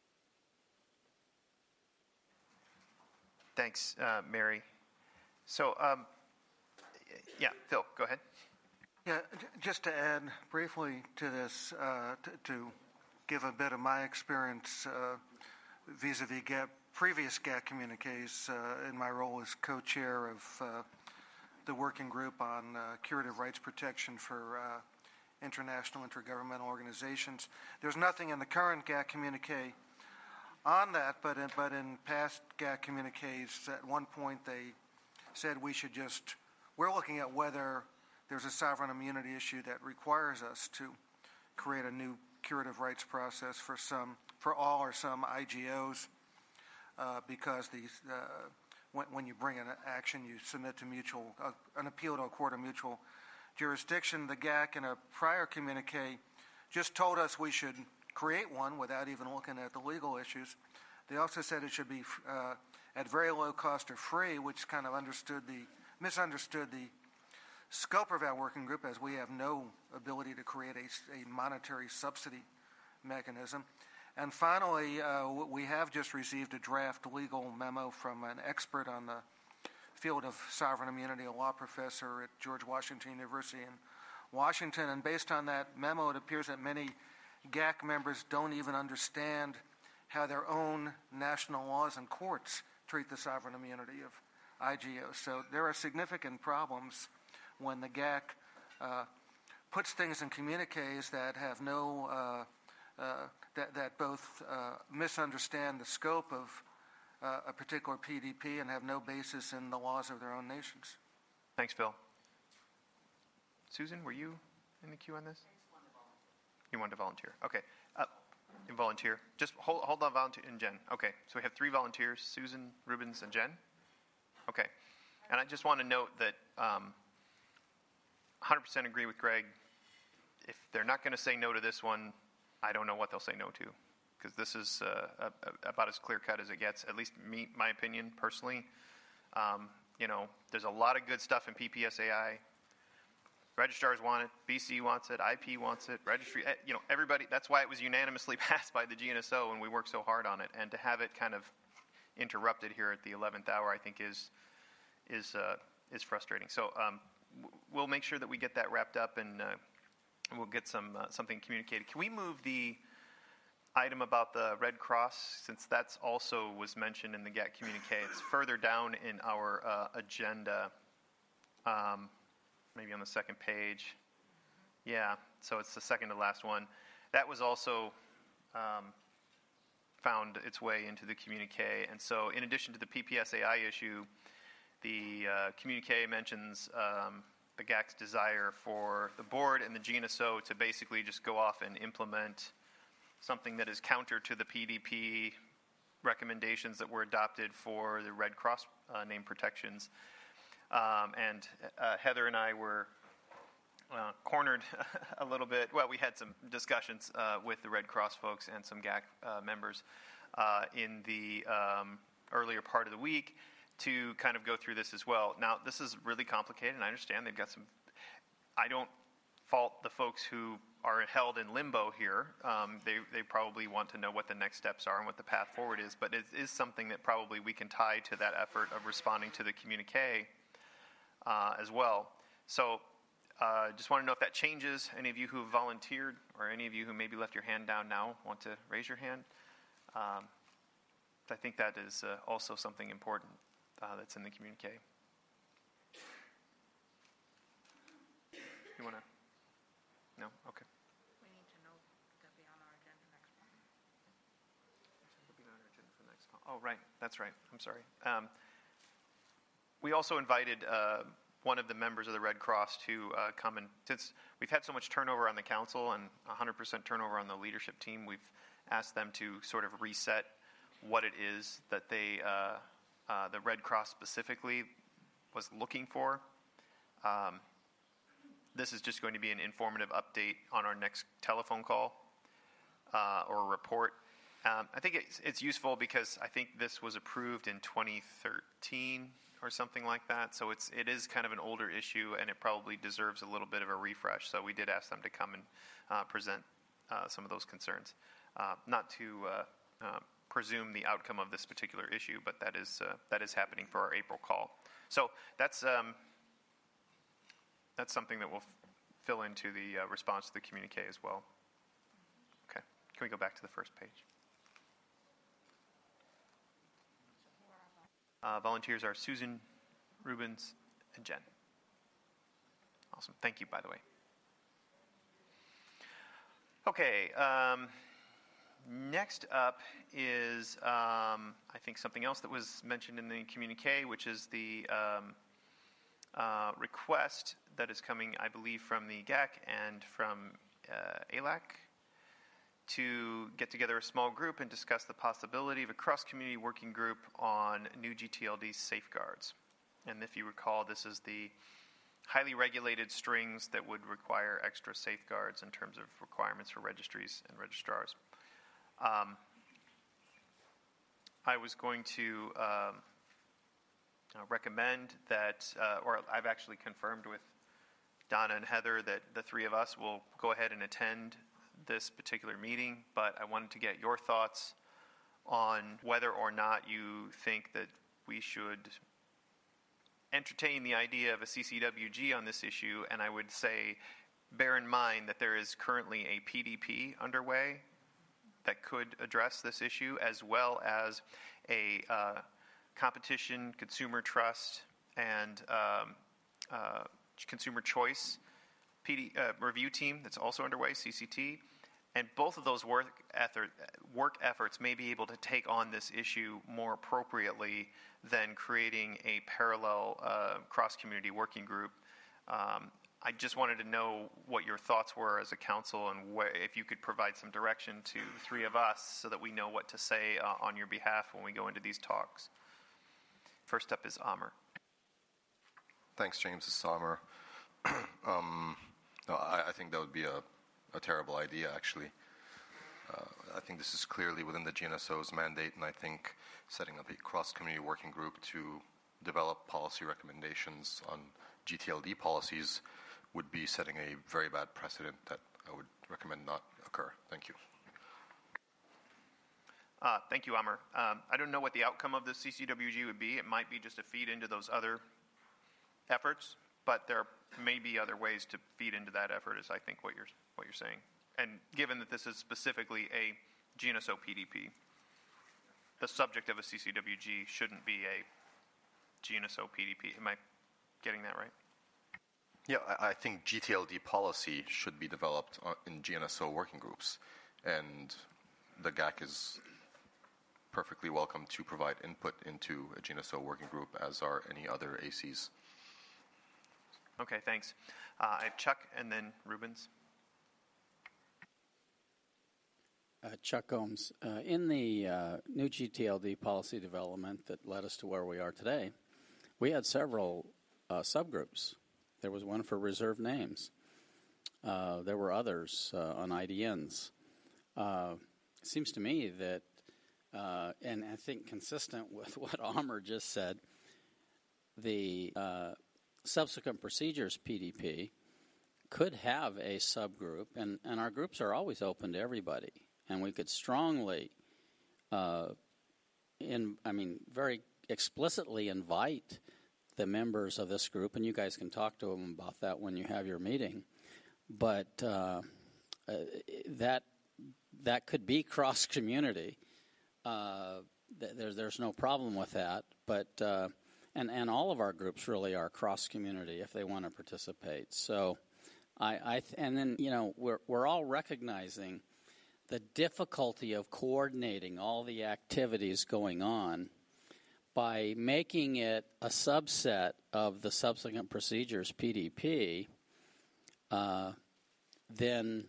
S3: Thanks, Mary. So, yeah, Phil, go ahead.
S17: Yeah, just to add briefly to this, to give a bit of my experience vis-a-vis previous GAC communiques in my role as co-chair of the working group on curative rights protection for international intergovernmental organizations. There's nothing in the current GAC communique on that, but in past GAC communiques, at one point they said we're looking at whether there's a sovereign immunity issue that requires us to create a new curative rights process for all or some IGOs, because when you bring an action, you submit to an appeal to a court of mutual jurisdiction. The GAC in a prior communique just told us we should create one without even looking at the legal issues. They also said it should be at very low cost or free, which kind of misunderstood the scope of our working group, as we have no ability to create a monetary subsidy mechanism. And finally, we have just received a draft legal memo from an expert on the field of sovereign immunity, a law professor at George Washington University in Washington. And based on that memo, it appears that many GAC members don't even understand how their own national laws and courts treat the sovereign immunity of IGOs. So there are significant problems when the GAC puts things in communiques that have that both misunderstand the scope of a particular PDP and have no basis in the laws of their own nations.
S3: Thanks, Phil. Susan, were you in the queue on this? You wanted to volunteer. Okay. You volunteer. Just hold on, volunteer, and Jen. Okay. So we have 3 volunteers, Susan, Rubens, and Jen. Okay. And I just want to note that 100% agree with Greg. If they're not going to say no to this one, I don't know what they'll say no to, because this is about as clear-cut as it gets, at least my opinion, personally. There's a lot of good stuff in PPSAI. Registrars want it, BC wants it, IP wants it, registry, everybody. That's why it was unanimously passed by the GNSO, and we worked so hard on it. And to have it kind of interrupted here at the 11th hour, I think is frustrating. So we'll make sure that we get that wrapped up, and we'll get something communicated. Can we move the item about the Red Cross, since that's also was mentioned in the GAC communique? It's further down in our agenda. Maybe on the second page. Yeah, so it's the second to last one. That was also found its way into the communique. And so in addition to the PPSAI issue, the communique mentions the GAC's desire for the board and the GNSO to basically just go off and implement something that is counter to the PDP recommendations that were adopted for the Red Cross name protections. And Heather and I were cornered a little bit. Well, we had some discussions with the Red Cross folks and some GAC members in the earlier part of the week to kind of go through this as well. Now, this is really complicated, and I understand they've got some. I don't fault the folks who are held in limbo here. They probably want to know what the next steps are and what the path forward is, but it is something that probably we can tie to that effort of responding to the communique as well. So just want to know if that changes. Any of you who have volunteered or any of you who maybe left your hand down now want to raise your hand. I think that is also something important. that's in the communique. You want to? No? Okay.
S6: We need to know that be on our agenda next month.
S3: Oh, right. That's right. I'm sorry. We also invited one of the members of the Red Cross to come, and since we've had so much turnover on the council and 100% turnover on the leadership team, we've asked them to sort of reset what it is that they, the Red Cross specifically, was looking for. This is just going to be an informative update on our next telephone call or report. I think it's useful because I think this was approved in 2013 or something like that. So it is kind of an older issue, and it probably deserves a little bit of a refresh. So we did ask them to come and present some of those concerns. Not to presume the outcome of this particular issue, but that is happening for our April call. So that's something that will fill into the response to the communique as well. Okay, can we go back to the first page? Volunteers are Susan, Rubens, and Jen. Awesome. Thank you, by the way. Okay. Next up is, I think, something else that was mentioned in the communique, which is the request that is coming, I believe, from the GAC and from ALAC to get together a small group and discuss the possibility of a cross-community working group on new GTLD safeguards. And if you recall, this is the highly regulated strings that would require extra safeguards in terms of requirements for registries and registrars. I was going to recommend that, or I've actually confirmed with Donna and Heather that the three of us will go ahead and attend this particular meeting, but I wanted to get your thoughts on whether or not you think that we should entertain the idea of a CCWG on this issue. And I would say, bear in mind that there is currently a PDP underway that could address this issue, as well as a competition, consumer trust, and consumer choice review team that's also underway, CCT. And both of those work efforts may be able to take on this issue more appropriately than creating a parallel cross-community working group. I just wanted to know what your thoughts were as a council, and if you could provide some direction to the three of us so that we know what to say on your behalf when we go into these talks. First up is Amr.
S18: Thanks, James. This is Amr. No, I think that would be a terrible idea, actually. I think this is clearly within the GNSO's mandate, and I think setting up a cross-community working group to develop policy recommendations on GTLD policies would be setting a very bad precedent that I would recommend not occur. Thank you.
S3: Thank you, Amr. I don't know what the outcome of the CCWG would be. It might be just a feed into those other efforts, but there may be other ways to feed into that effort, is I think what you're saying. And given that this is specifically a GNSO PDP, the subject of a CCWG shouldn't be a GNSO PDP. Am I getting that right?
S18: Yeah, I think GTLD policy should be developed in GNSO working groups, and the GAC is perfectly welcome to provide input into a GNSO working group, as are any other ACs.
S3: Okay, thanks. I have Chuck and then Rubens.
S10: Chuck Gomes. In the new GTLD policy development that led us to where we are today, we had several subgroups. There was one for reserved names. There were others on IDNs. It seems to me that, and I think consistent with what Amr just said, the subsequent procedures PDP could have a subgroup, and our groups are always open to everybody, and we could strongly, very explicitly invite the members of this group, and you guys can talk to them about that when you have your meeting, but that could be cross-community. There's no problem with that, but And all of our groups really are cross-community if they want to participate. So and then, we're all recognizing the difficulty of coordinating all the activities going on. By making it a subset of the subsequent procedures PDP, then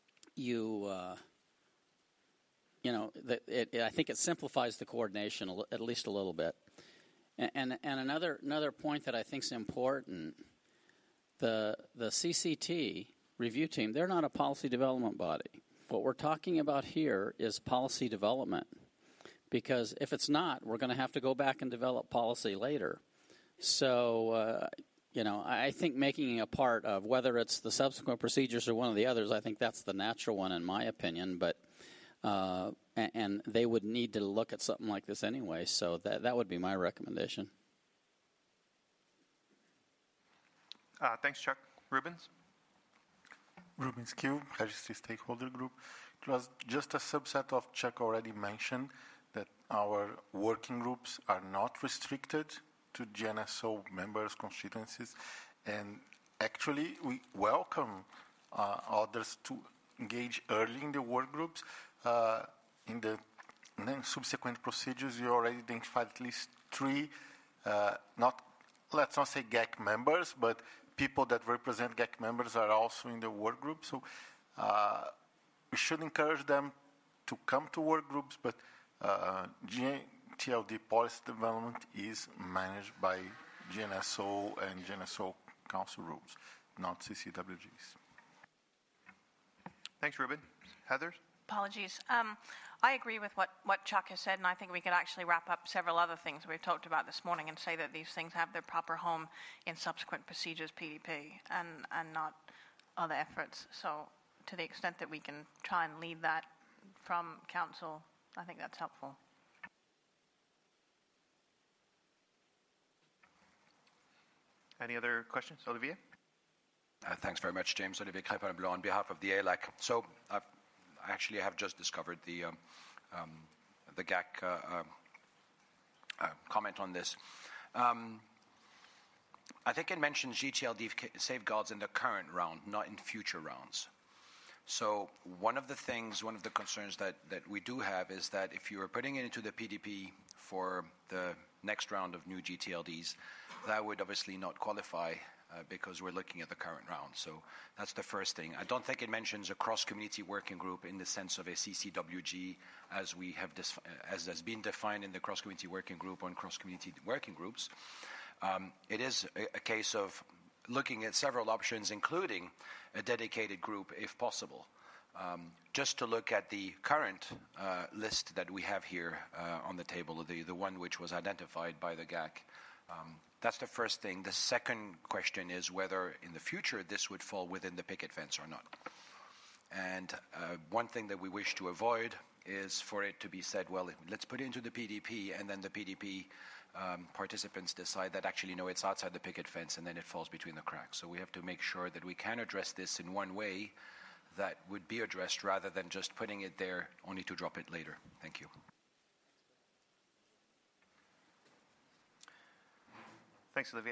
S10: I think it simplifies the coordination at least a little bit. And another point that I think is important, the CCT review team, they're not a policy development body. What we're talking about here is policy development. Because if it's not, we're going to have to go back and develop policy later. So, I think making it a part of whether it's the subsequent procedures or one of the others, I think that's the natural one in my opinion. But and they would need to look at something like this anyway. So that would be my recommendation.
S3: Thanks, Chuck. Rubens?
S19: Rubens Q, Registry Stakeholder Group. It was just a subset of Chuck already mentioned that our working groups are not restricted to GNSO members' constituencies, and actually we welcome others to engage early in the work groups. In the subsequent procedures, you already identified at least 3, let's not say GAC members, but people that represent GAC members are also in the work group. So we should encourage them to come to work groups, but GTLD policy development is managed by GNSO and GNSO Council rules, not CCWGs.
S3: Thanks, Ruben. Heather?
S6: Apologies. I agree with what Chuck has said, and I think we could actually wrap up several other things we've talked about this morning and say that these things have their proper home in subsequent procedures PDP and not other efforts. So to the extent that we can try and lead that from Council, I think that's helpful.
S3: Any other questions? Olivier?
S14: Thanks very much, James. Olivier Crépin-Blanc on behalf of the ALAC. So I actually have just discovered the GAC comment on this. I think it mentions GTLD safeguards in the current round, not in future rounds. So one of the concerns that we do have is that if you are putting it into the PDP for the next round of new GTLDs, that would obviously not qualify because we're looking at the current round. So that's the first thing. I don't think it mentions a cross-community working group in the sense of a CCWG as we have as has been defined in the cross-community working group on cross-community working groups. It is a case of looking at several options, including a dedicated group if possible. Just to look at the current list that we have here on the table, the one which was identified by the GAC. That's the first thing. The second question is whether in the future this would fall within the picket fence or not. And one thing that we wish to avoid is for it to be said, well, let's put it into the PDP, and then the PDP participants decide that actually, no, it's outside the picket fence, and then it falls between the cracks. So we have to make sure that we can address this in one way that would be addressed rather than just putting it there only to drop it later. Thank you.
S3: Thanks, Olivier.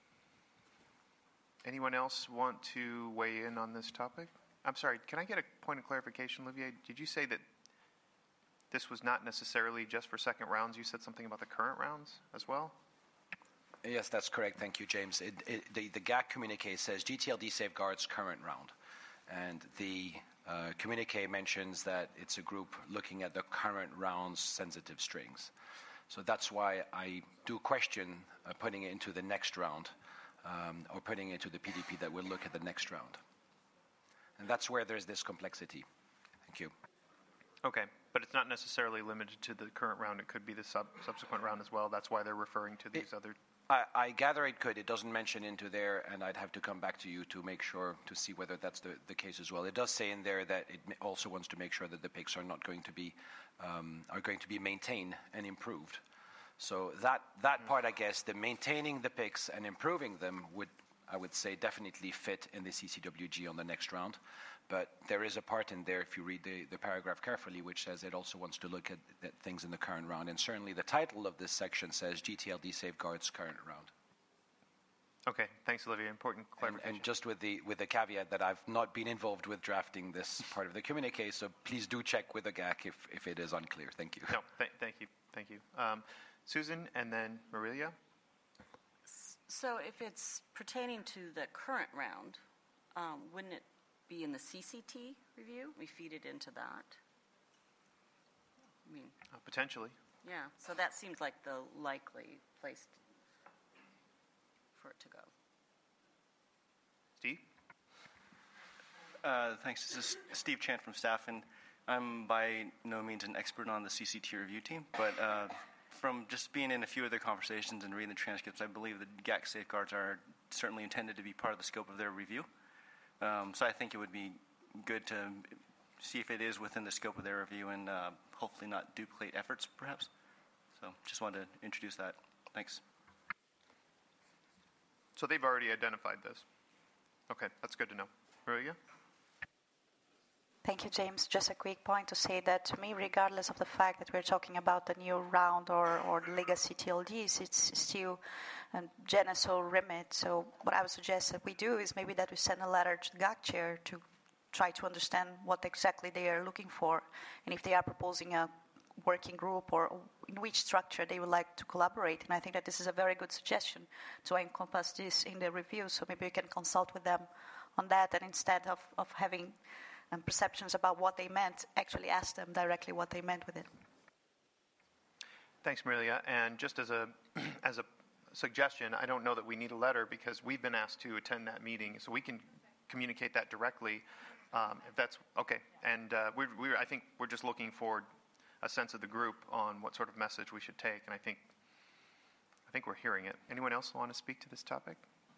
S3: Anyone else want to weigh in on this topic? I'm sorry, can I get a point of clarification, Olivier? Did you say that this was not necessarily just for second rounds? You said something about the current rounds as well?
S14: Yes, that's correct. Thank you, James. The GAC communique says GTLD safeguards current round. And the communique mentions that it's a group looking at the current round's sensitive strings. So that's why I do question putting it into the next round or putting it into the PDP that will look at the next round. And that's where there's this complexity. Thank you.
S3: Okay, but it's not necessarily limited to the current round. It could be the subsequent round as well. That's why they're referring to these other...
S14: I gather it could. It doesn't mention into there, and I'd have to come back to you to make sure, to see whether that's the case as well. It does say in there that it also wants to make sure that the PICs are not going to be maintained and improved. So that part, I guess, the maintaining the PICs and improving them would I would say definitely fit in the CCWG on the next round. But there is a part in there, if you read the paragraph carefully, which says it also wants to look at things in the current round. And certainly the title of this section says GTLD safeguards current round.
S3: Okay, thanks, Olivier. Important clarification.
S14: And just with the caveat that I've not been involved with drafting this part of the communique, so please do check with the GAC if it is unclear. Thank you.
S3: No, thank you. Susan, and then Marilia.
S20: So if it's pertaining to the current round, wouldn't it be in the CCT review? We feed it into that. I mean,
S3: potentially.
S20: Yeah, so that seems like the likely place for it to go.
S3: Steve?
S21: Thanks. This is Steve Chant from staff, and I'm by no means an expert on the CCT review team, but from just being in a few of their conversations and reading the transcripts, I believe the GAC safeguards are certainly intended to be part of the scope of their review. So I think it would be good to see if it is within the scope of their review and hopefully not duplicate efforts, perhaps. So just wanted to introduce that. Thanks.
S3: So they've already identified this. Okay, that's good to know. Marilia?
S22: Thank you, James. Just a quick point to say that to me, regardless of the fact that we're talking about the new round or legacy TLDs, it's still a GNSO remit. So what I would suggest that we do is maybe that we send a letter to the GAC chair to try to understand what exactly they are looking for, and if they are proposing a working group or in which structure they would like to collaborate. And I think that this is a very good suggestion to encompass this in the review. So maybe we can consult with them on that, and instead of having perceptions about what they meant, actually ask them directly what they meant with it.
S3: Thanks, Marilia. And just as a suggestion, I don't know that we need a letter because we've been asked to attend that meeting, so we can communicate that directly if that's okay. And I think we're just looking for a sense of the group on what sort of message we should take, and I think we're hearing it. Anyone else want to speak to this topic?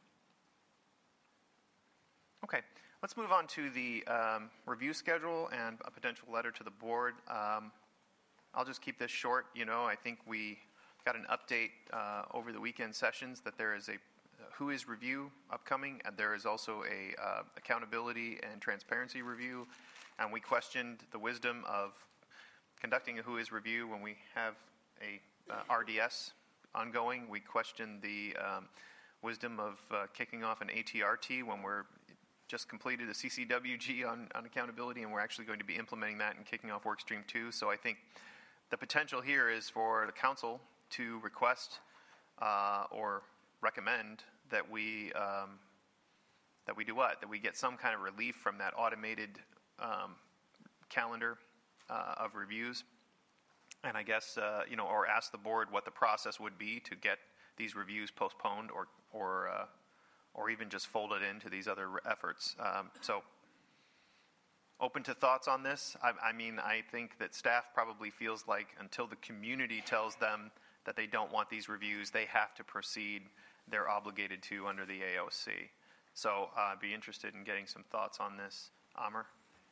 S3: Okay. Let's move on to the review schedule and a potential letter to the board. I'll just keep this short. I think we got an update over the weekend sessions that there is a WHOIS review upcoming, and there is also a accountability and transparency review, and we questioned the wisdom of conducting a WHOIS review when we have a RDS ongoing. We questioned the wisdom of kicking off an ATRT when we're just completed a CCWG on accountability, and we're actually going to be implementing that and kicking off Workstream 2. So I think the potential here is for the council to request or recommend that we do what? That we get some kind of relief from that automated calendar of reviews, and I guess or ask the board what the process would be to get these reviews postponed or even just fold it into these other efforts. So open to thoughts on this. I mean, I think that staff probably feels like until the community tells them that they don't want these reviews, they have to proceed. They're obligated to under the AOC. So I'd be interested in getting some thoughts on this. Amr?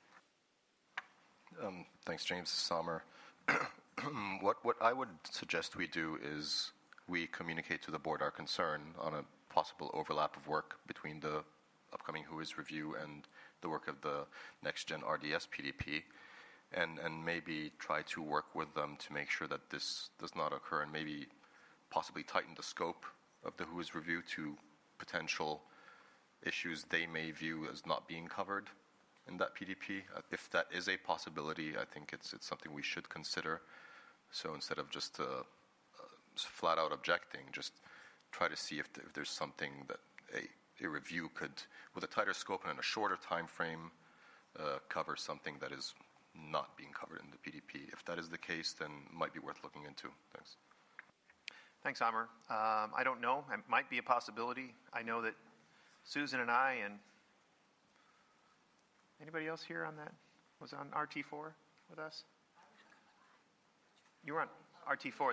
S18: Thanks, James. This is Amr. What I would suggest we do is we communicate to the board our concern on a possible overlap of work between the upcoming WHOIS review and the work of the next-gen RDS PDP, and maybe try to work with them to make sure that this does not occur, and maybe possibly tighten the scope of the WHOIS review to potential issues they may view as not being covered in that PDP. If that is a possibility, I think it's something we should consider. So instead of just flat-out objecting, just try to see if there's something that a review could, with a tighter scope and in a shorter time frame, cover something that is not being covered in the PDP. If that is the case, then it might be worth looking into. Thanks.
S3: Thanks, Amr. I don't know. It might be a possibility. I know that Susan and I and anybody else here on that was on RT4 with us? You were on RT4.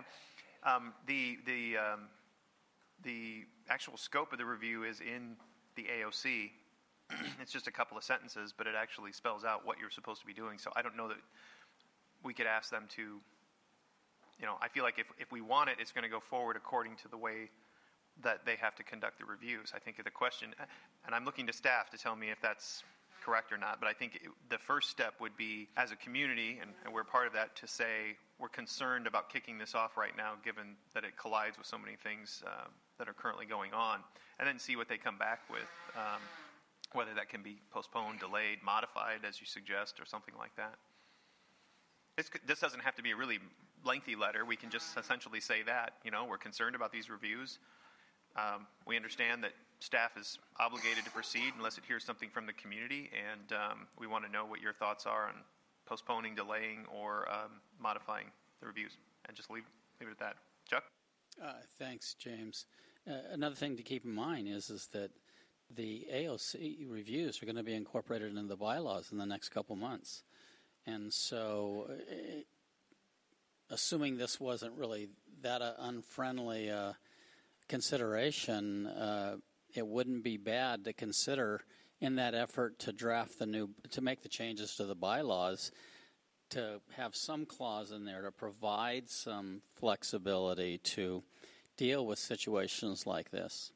S3: The actual scope of the review is in the AOC. It's just a couple of sentences, but it actually spells out what you're supposed to be doing. So I don't know that we could ask them to, I feel like if we want it, it's going to go forward according to the way that they have to conduct the reviews. I think the question, and I'm looking to staff to tell me if that's correct or not, but I think the first step would be, as a community, and we're part of that, to say we're concerned about kicking this off right now, given that it collides with so many things that are currently going on, and then see what they come back with, whether that can be postponed, delayed, modified, as you suggest, or something like that. This doesn't have to be a really lengthy letter. We can just essentially say that, we're concerned about these reviews. We understand that staff is obligated to proceed unless it hears something from the community, and we want to know what your thoughts are on postponing, delaying, or modifying the reviews. And just leave it at that. Chuck?
S10: Thanks, James. Another thing to keep in mind is that the AOC reviews are going to be incorporated into the bylaws in the next couple months. And so, assuming this wasn't really that unfriendly consideration, it wouldn't be bad to consider, in that effort to to make the changes to the bylaws, to have some clause in there to provide some flexibility to deal with situations like this.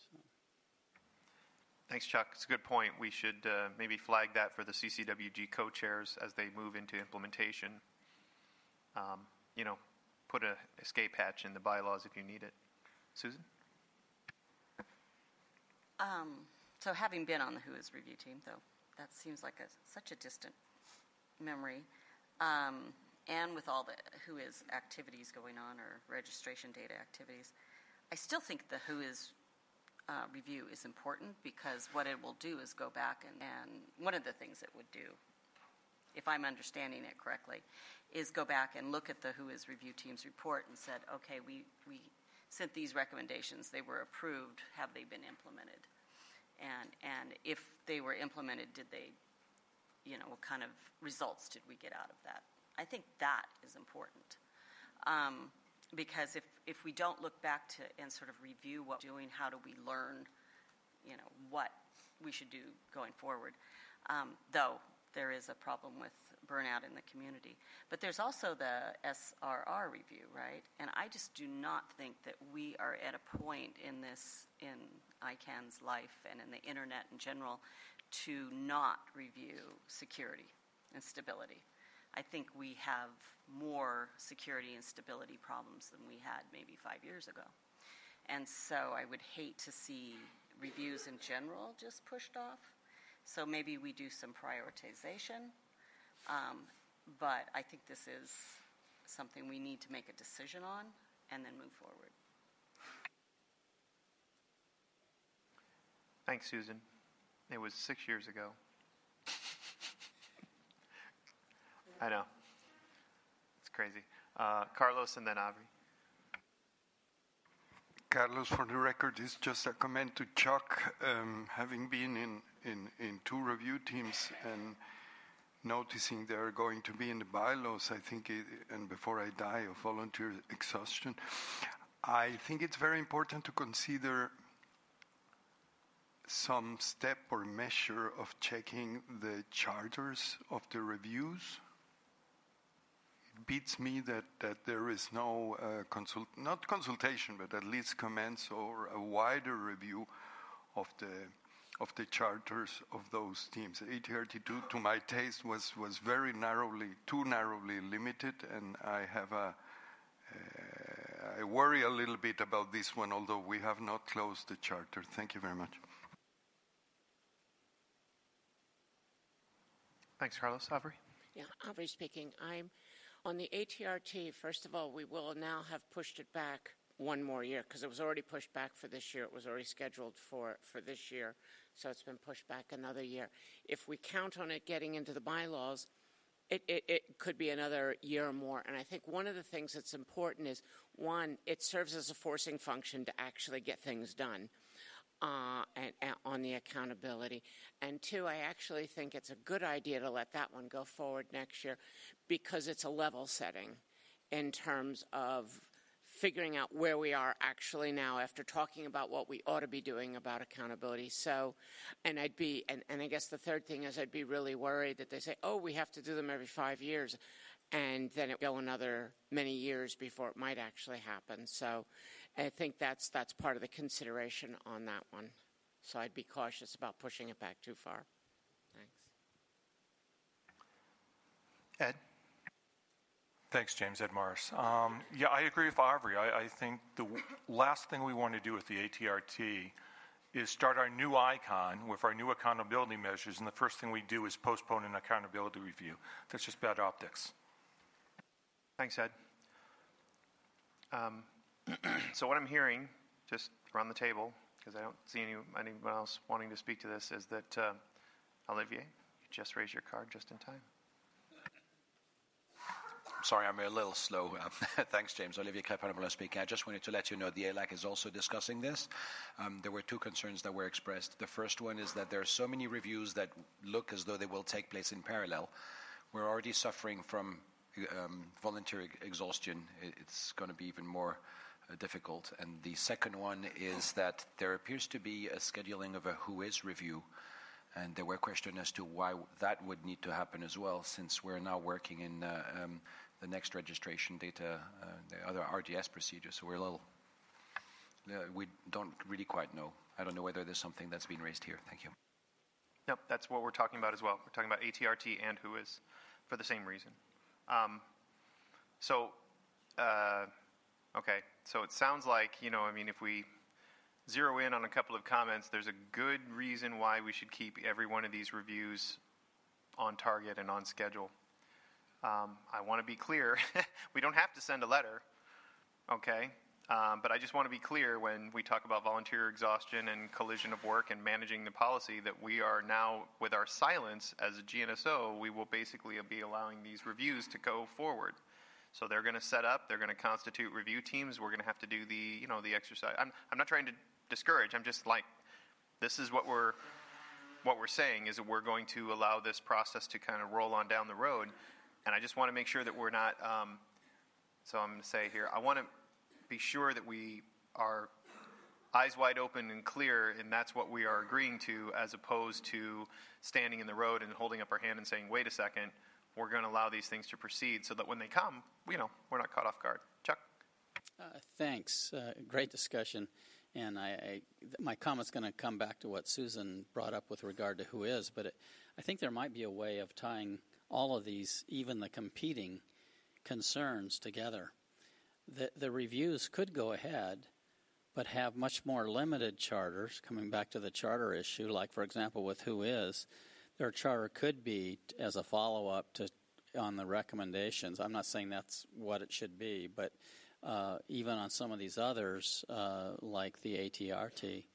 S3: Thanks, Chuck. It's a good point. We should maybe flag that for the CCWG co-chairs as they move into implementation. Put an escape hatch in the bylaws if you need it. Susan?
S20: So having been on the WHOIS review team, though, that seems like such a distant memory, and with all the WHOIS activities going on, or registration data activities, I still think the WHOIS review is important, because what it will do is go back and one of the things it would do, if I'm understanding it correctly, is go back and look at the WHOIS review team's report and said, okay, we sent these recommendations, they were approved, have they been implemented? And if they were implemented, did they, what kind of results did we get out of that? I think that is important. Because if we don't look back to and sort of review what we're doing, how do we learn, what we should do going forward? Though there is a problem with burnout in the community. But there's also the SRR review, right? And I just do not think that we are at a point in ICANN's life and in the internet in general to not review security and stability. I think we have more security and stability problems than we had maybe 5 years ago. And so I would hate to see reviews in general just pushed off. So maybe we do some prioritization. But I think this is something we need to make a decision on and then move forward.
S3: Thanks, Susan. It was 6 years ago. I know. It's crazy. Carlos and then Aubrey.
S2: Carlos, for the record, is just a comment to Chuck. Having been in two review teams and noticing they are going to be in the bylaws, I think, and before I die of volunteer exhaustion, I think it's very important to consider some step or measure of checking the charters of the reviews. It beats me that there is no not consultation, but at least comments or a wider review of the charters of those teams. ATRT2, to my taste, was very too narrowly limited, and I worry a little bit about this one, although we have not closed the charter. Thank you very much.
S3: Thanks, Carlos. Aubrey?
S5: Yeah, Aubrey speaking. I'm on the ATRT. First of all, we will now have pushed it back one more year, because it was already pushed back for this year. It was already scheduled for this year, so it's been pushed back another year. If we count on it getting into the bylaws, it could be another year or more. And I think one of the things that's important is, one, it serves as a forcing function to actually get things done. And on the accountability. And two, I actually think it's a good idea to let that one go forward next year, because it's a level setting in terms of figuring out where we are actually now after talking about what we ought to be doing about accountability. So, and I guess the third thing is I'd be really worried that they say, oh, we have to do them every 5 years, and then it will go another many years before it might actually happen. So I think that's part of the consideration on that one. So I'd be cautious about pushing it back too far. Thanks.
S7: Ed? Thanks, James. Ed Morris. Yeah, I agree with Aubrey. I think the last thing we want to do with the ATRT is start our new icon with our new accountability measures, and the first thing we do is postpone an accountability review. That's just bad optics.
S3: Thanks, Ed. So what I'm hearing, just around the table, because I don't see anyone else wanting to speak to this, is that, Olivier, you just raised your card just in time.
S14: Sorry, I'm a little slow. Thanks, James. Olivier Crépin speaking. I just wanted to let you know the ALAC is also discussing this. There were two concerns that were expressed. The first one is that there are so many reviews that look as though they will take place in parallel. We're already suffering from voluntary exhaustion. It's going to be even more difficult. And the second one is that there appears to be a scheduling of a Who Is review. And there were questions as to why that would need to happen as well, since we're now working in the next registration data, the other RDS procedures. So we're a little, we don't really quite know. I don't know whether there's something that's been raised here. Thank you.
S3: Nope, that's what we're talking about as well. We're talking about ATRT and Who Is for the same reason. Okay, so it sounds like, if we zero in on a couple of comments, there's a good reason why we should keep every one of these reviews on target and on schedule. I want to be clear. We don't have to send a letter, okay? But I just want to be clear when we talk about volunteer exhaustion and collision of work and managing the policy that we are now, with our silence as a GNSO, we will basically be allowing these reviews to go forward. So they're going to set up, they're going to constitute review teams. We're going to have to do the exercise. I'm not trying to discourage. I'm just like, this is what we're saying is that we're going to allow this process to kind of roll on down the road. And I just want to make sure that we're not, so I'm going to say here, I want to be sure that we are eyes wide open and clear, and that's what we are agreeing to, as opposed to standing in the road and holding up our hand and saying, wait a second, we're going to allow these things to proceed so that when they come, we're not caught off guard. Chuck?
S10: Thanks. Great discussion. And my comment's going to come back to what Susan brought up with regard to Who Is, but I think there might be a way of tying all of these, even the competing concerns, together. The reviews could go ahead, but have much more limited charters, coming back to the charter issue, like, for example, with Who Is, their charter could be as a follow-up on the recommendations. I'm not saying that's what it should be, but even on some of these others, like the ATRT,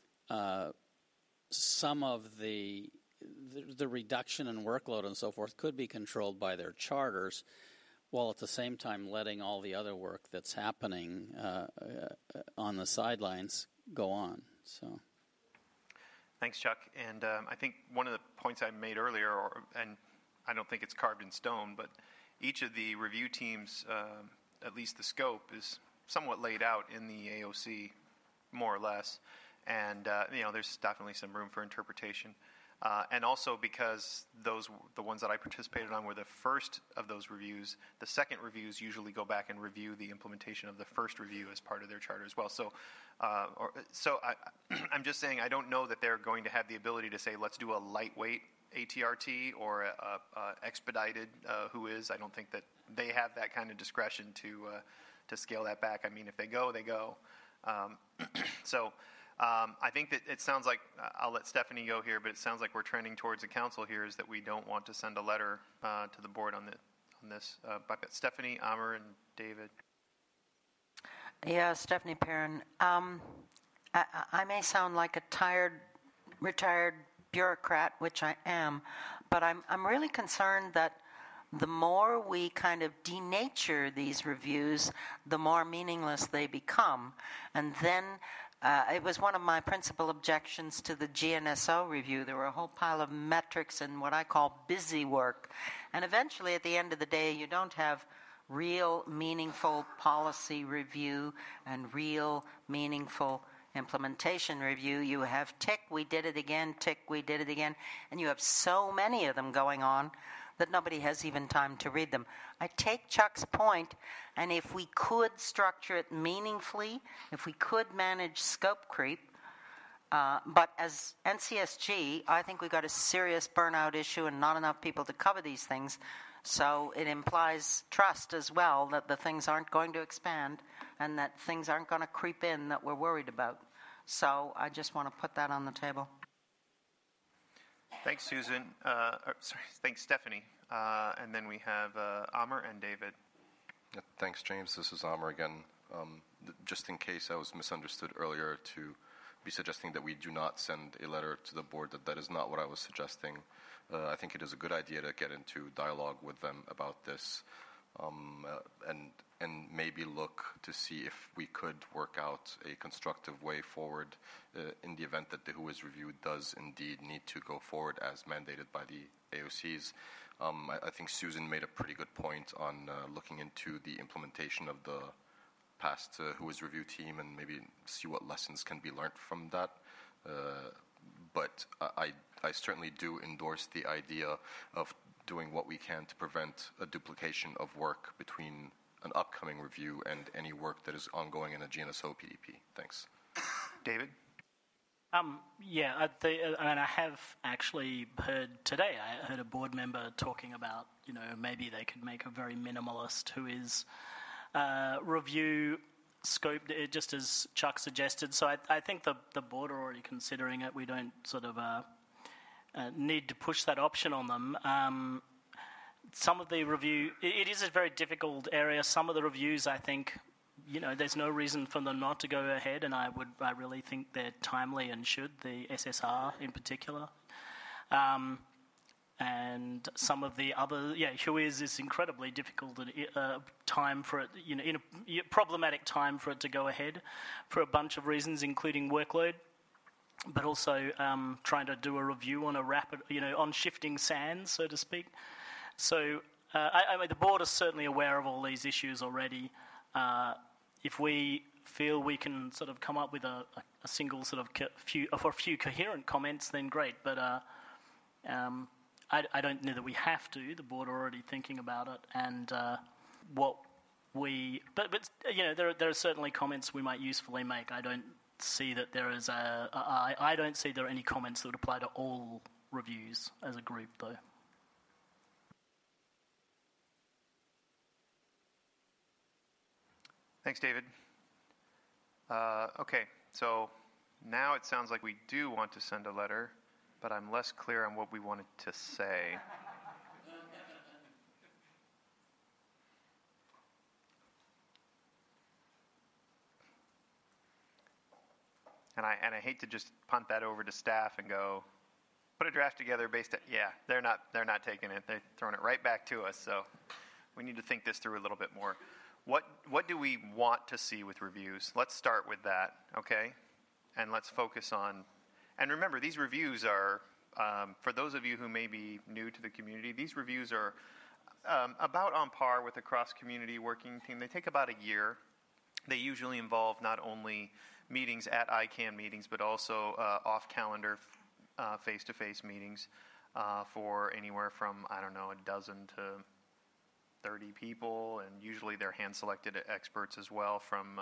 S10: some of the reduction in workload and so forth could be controlled by their charters, while at the same time letting all the other work that's happening on the sidelines go on. So,
S3: thanks, Chuck. And I think one of the points I made earlier, and I don't think it's carved in stone, but each of the review teams, at least the scope, is somewhat laid out in the AOC, more or less. And there's definitely some room for interpretation. And also because the ones that I participated on were the first of those reviews, the second reviews usually go back and review the implementation of the first review as part of their charter as well. So I'm just saying I don't know that they're going to have the ability to say, let's do a lightweight ATRT or a expedited Who Is. I don't think that they have that kind of discretion to scale that back. I mean, if they go, they go. I think that it sounds like, I'll let Stephanie go here, but it sounds like we're trending towards the council here is that we don't want to send a letter to the board on this. Stephanie, Amr, and David.
S15: Yeah, Stephanie Perrin. I may sound like a tired, retired bureaucrat, which I am, but I'm really concerned that the more we kind of denature these reviews, the more meaningless they become. And then it was one of my principal objections to the GNSO review. There were a whole pile of metrics and what I call busy work. And eventually, at the end of the day, you don't have real, meaningful policy review and real, meaningful implementation review. You have tick, we did it again, tick, we did it again. And you have so many of them going on that nobody has even time to read them. I take Chuck's point, and if we could structure it meaningfully, if we could manage scope creep, but as NCSG, I think we've got a serious burnout issue and not enough people to cover these things. So it implies trust as well, that the things aren't going to expand and that things aren't going to creep in that we're worried about. So I just want to put that on the table.
S3: Thanks, Susan. Thanks, Stephanie. And then we have Amr and David.
S18: Yeah, thanks, James. This is Amr again. Just in case I was misunderstood earlier, to be suggesting that we do not send a letter to the board, that is not what I was suggesting. I think it is a good idea to get into dialogue with them about this, and maybe look to see if we could work out a constructive way forward in the event that the Who is Reviewed does indeed need to go forward as mandated by the AOCs. I think Susan made a pretty good point on looking into the implementation of the past Who is Review team and maybe see what lessons can be learned from that. But I certainly do endorse the idea of doing what we can to prevent a duplication of work between an upcoming review and any work that is ongoing in a GNSO PDP. Thanks.
S3: David?
S11: Yeah, I have actually heard today, I heard a board member talking about, maybe they could make a very minimalist Who is review scope, just as Chuck suggested. So I think the board are already considering it. We don't sort of need to push that option on them. Some of the review, it is a very difficult area. Some of the reviews, I think, there's no reason for them not to go ahead, and I really think they're timely and should, the SSR in particular. And some of the other, Who is incredibly difficult time for it, in a problematic time for it to go ahead for a bunch of reasons, including workload, but also trying to do a review on a rapid, on shifting sands, so to speak. So I mean, the board is certainly aware of all these issues already. If we feel we can sort of come up with a single sort of a few coherent comments, then great. But I don't know that we have to. The board are already thinking about it, and there are certainly comments we might usefully make. I don't see that there is I don't see there are any comments that would apply to all reviews as a group, though.
S3: Thanks, David. Okay, so now it sounds like we do want to send a letter, but I'm less clear on what we wanted to say. And I hate to just punt that over to staff and go, put a draft together based on, they're not taking it. They're throwing it right back to us. So we need to think this through a little bit more. What do we want to see with reviews? Let's start with that, okay? And let's focus on, and remember, these reviews are, for those of you who may be new to the community, these reviews are about on par with a cross-community working team. They take about a year. They usually involve not only meetings at ICANN meetings, but also off-calendar face-to-face meetings for anywhere from, a dozen to 30 people, and usually they're hand-selected experts as well from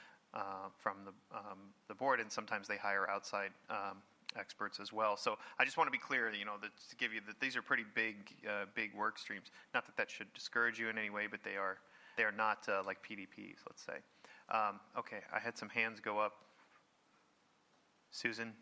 S3: the board, and sometimes they hire outside experts as well. So I just want to be clear, to give you that these are pretty big work streams. Not that should discourage you in any way, but they are not like PDPs, let's say. Okay, I had some hands go up. Susan.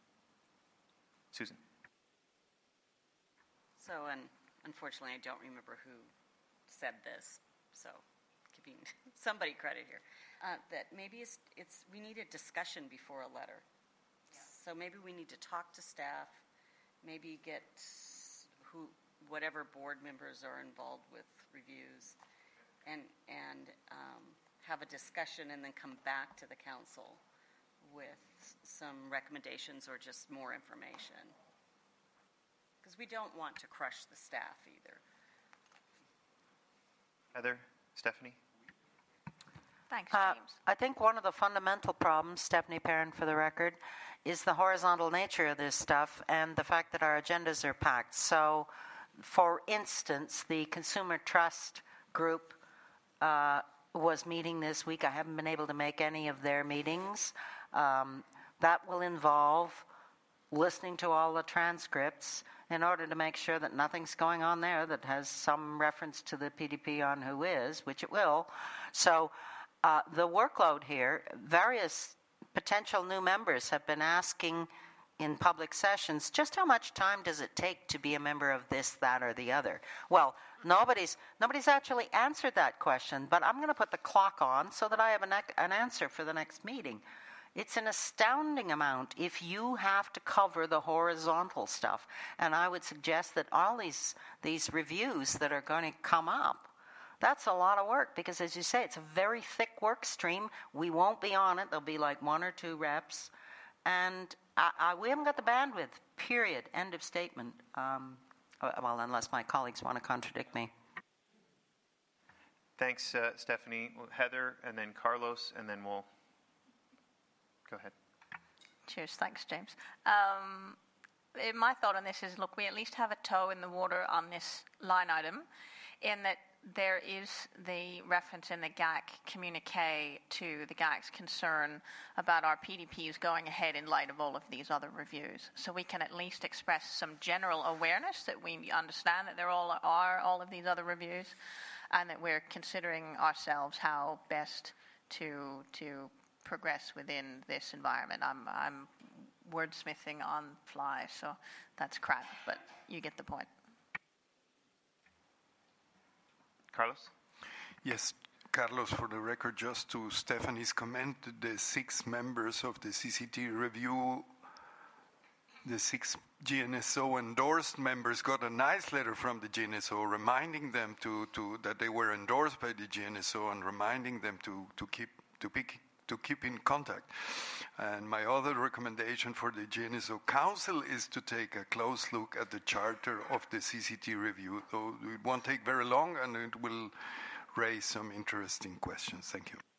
S20: So, unfortunately, I don't remember who said this, so giving somebody credit here. That maybe we need a discussion before a letter. Yeah. So maybe we need to talk to staff, maybe get whatever board members are involved with reviews, and have a discussion, and then come back to the council with some recommendations or just more information. Because we don't want to crush the staff either.
S3: Heather, Stephanie?
S6: Thanks, James.
S15: I think one of the fundamental problems, Stephanie Perrin for the record, is the horizontal nature of this stuff and the fact that our agendas are packed. So for instance, the Consumer Trust Group was meeting this week. I haven't been able to make any of their meetings. That will involve listening to all the transcripts in order to make sure that nothing's going on there that has some reference to the PDP on who is, which it will. So the workload here, various potential new members have been asking in public sessions, just how much time does it take to be a member of this, that, or the other? Well, nobody's actually answered that question, but I'm going to put the clock on so that I have an answer for the next meeting. It's an astounding amount if you have to cover the horizontal stuff. And I would suggest that all these reviews that are going to come up, that's a lot of work because, as you say, it's a very thick work stream. We won't be on it. There'll be like 1 or 2 reps. And we haven't got the bandwidth, period, end of statement. Well, unless my colleagues want to contradict me.
S3: Thanks, Stephanie. Heather, and then Carlos, and then we'll... Go ahead.
S6: Cheers. Thanks, James. My thought on this is, look, we at least have a toe in the water on this line item in that there is the reference in the GAC communique to the GAC's concern about our PDPs going ahead in light of all of these other reviews. So we can at least express some general awareness that we understand that there are all of these other reviews and that we're considering ourselves how best to progress within this environment. I'm wordsmithing on fly, so that's crap, but you get the point.
S3: Carlos?
S2: Yes, Carlos, for the record, just to Stephanie's comment, the 6 members of the CCT review, the 6 GNSO endorsed members got a nice letter from the GNSO reminding them that they were endorsed by the GNSO and reminding them to keep in contact. And my other recommendation for the GNSO Council is to take a close look at the charter of the CCT review. Though it won't take very long and it will raise some interesting questions. Thank you.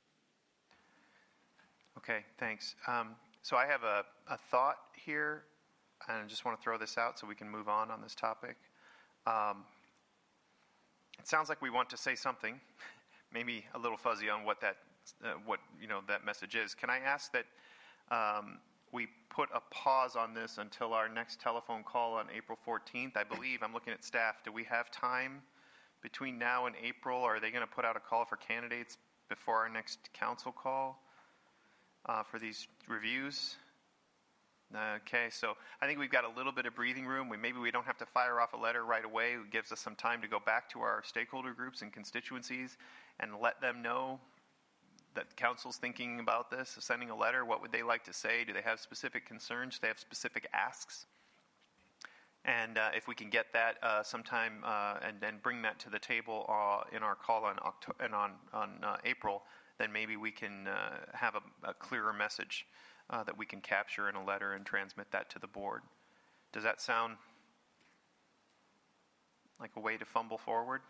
S3: Okay, thanks. So I have a thought here, and I just want to throw this out so we can move on this topic. It sounds like we want to say something, maybe a little fuzzy on what that message is. Can I ask that we put a pause on this until our next telephone call on April 14th? I believe, I'm looking at staff, do we have time between now and April? Are they going to put out a call for candidates before our next council call for these reviews? Okay, so I think we've got a little bit of breathing room. Maybe we don't have to fire off a letter right away. It gives us some time to go back to our stakeholder groups and constituencies and let them know that council's thinking about this, sending a letter. What would they like to say? Do they have specific concerns? Do they have specific asks? And if we can get that sometime and then bring that to the table in our call on April, then maybe we can have a clearer message that we can capture in a letter and transmit that to the board. Does that sound like a way to fumble forward?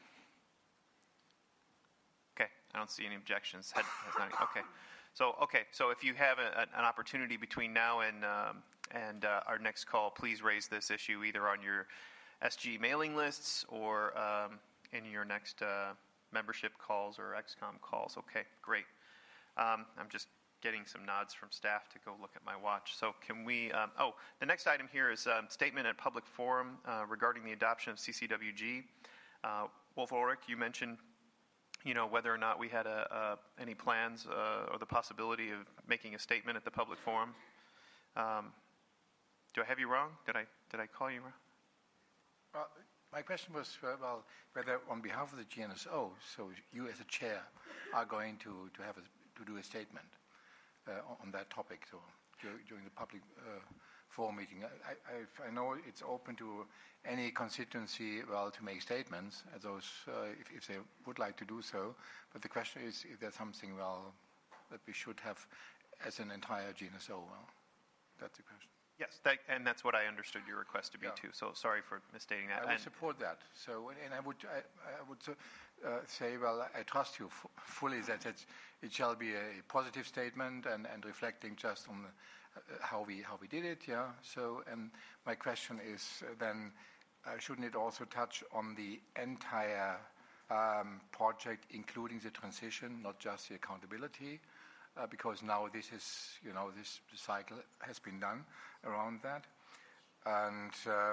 S3: Okay, I don't see any objections. Okay, so if you have an opportunity between now and our next call, please raise this issue either on your SG mailing lists or in your next membership calls or XCOM calls. Okay, great. I'm just getting some nods from staff to go look at my watch. So can we, the next item here is statement at public forum regarding the adoption of CCWG. Wolf Ulrich, you mentioned whether or not we had any plans or the possibility of making a statement at the public forum. Do I have you wrong? Did I call you wrong?
S8: My question was, whether on behalf of the GNSO, so you as a chair are going to do a statement on that topic during the public forum meeting. I know it's open to any constituency, to make statements, as those if they would like to do so. But the question is, if there's something that we should have as an entire GNSO. That's the question.
S3: Yes, and that's what I understood your request to be too. So sorry for misstating that.
S8: I would support that. So, and I would say, I trust you fully that it shall be a positive statement and reflecting just on how we did it. Yeah. So, and my question is then, shouldn't it also touch on the entire project, including the transition, not just the accountability? Because now this is, this cycle has been done around that. And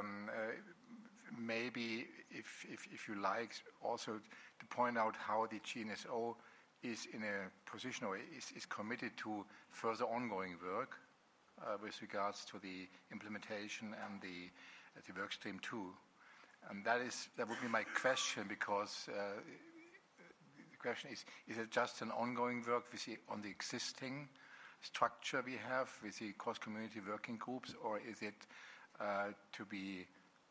S8: maybe, if you like, also to point out how the GNSO is in a position or is committed to further ongoing work with regards to the implementation and the work stream 2. And that would be my question, because the question is it just an ongoing work on the existing structure we have with the cross-community working groups, or is it to be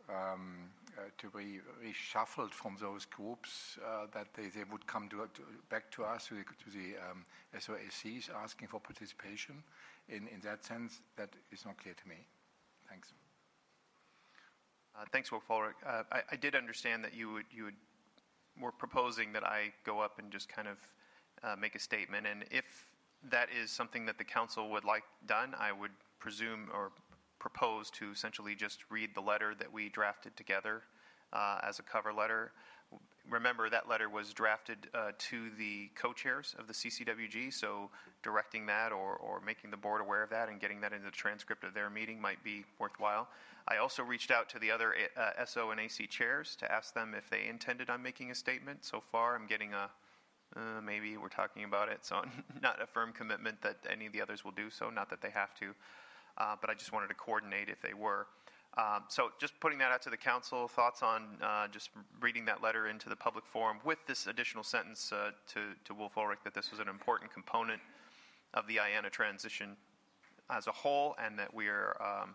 S8: reshuffled from those groups, that they would come back to us, to the SOACs, asking for participation? In that sense, that is not clear to me. Thanks.
S3: Thanks, Wolf Ulrich. I did understand that you were proposing that I go up and just kind of make a statement, and if that is something that the council would like done, I would presume or propose to essentially just read the letter that we drafted together as a cover letter. Remember, that letter was drafted to the co-chairs of the CCWG, so directing that or making the board aware of that and getting that into the transcript of their meeting might be worthwhile. I also reached out to the other SO and AC chairs to ask them if they intended on making a statement. So far, I'm getting maybe we're talking about it, so not a firm commitment that any of the others will do so, not that they have to, but I just wanted to coordinate if they were. So just putting that out to the council, thoughts on just reading that letter into the public forum with this additional sentence to Wolf Ulrich that this was an important component of the IANA transition as a whole, and that we are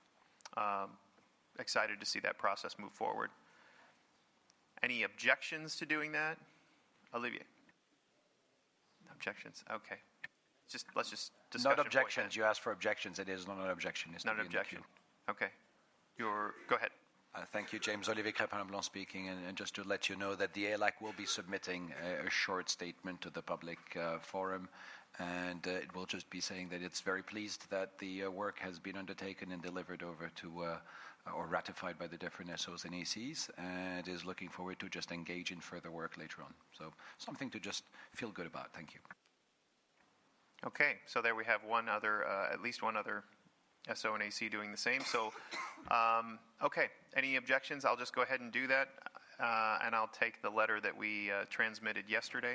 S3: excited to see that process move forward. Any objections to doing that? Olivier? Objections? Okay. Let's just discuss.
S14: Not objections. You asked for objections. It is not an objection. It's
S3: not an objection. Okay. Go ahead.
S14: Thank you, James. Olivier Crépin-Blanc speaking. And just to let you know that the ALAC will be submitting a short statement to the public forum. And it will just be saying that it's very pleased that the work has been undertaken and delivered over to or ratified by the different SOs and ACs, and is looking forward to just engage in further work later on. So something to just feel good about. Thank you.
S3: Okay, so there we have at least one other SO and AC doing the same. So, okay, any objections? I'll just go ahead and do that, and I'll take the letter that we transmitted yesterday,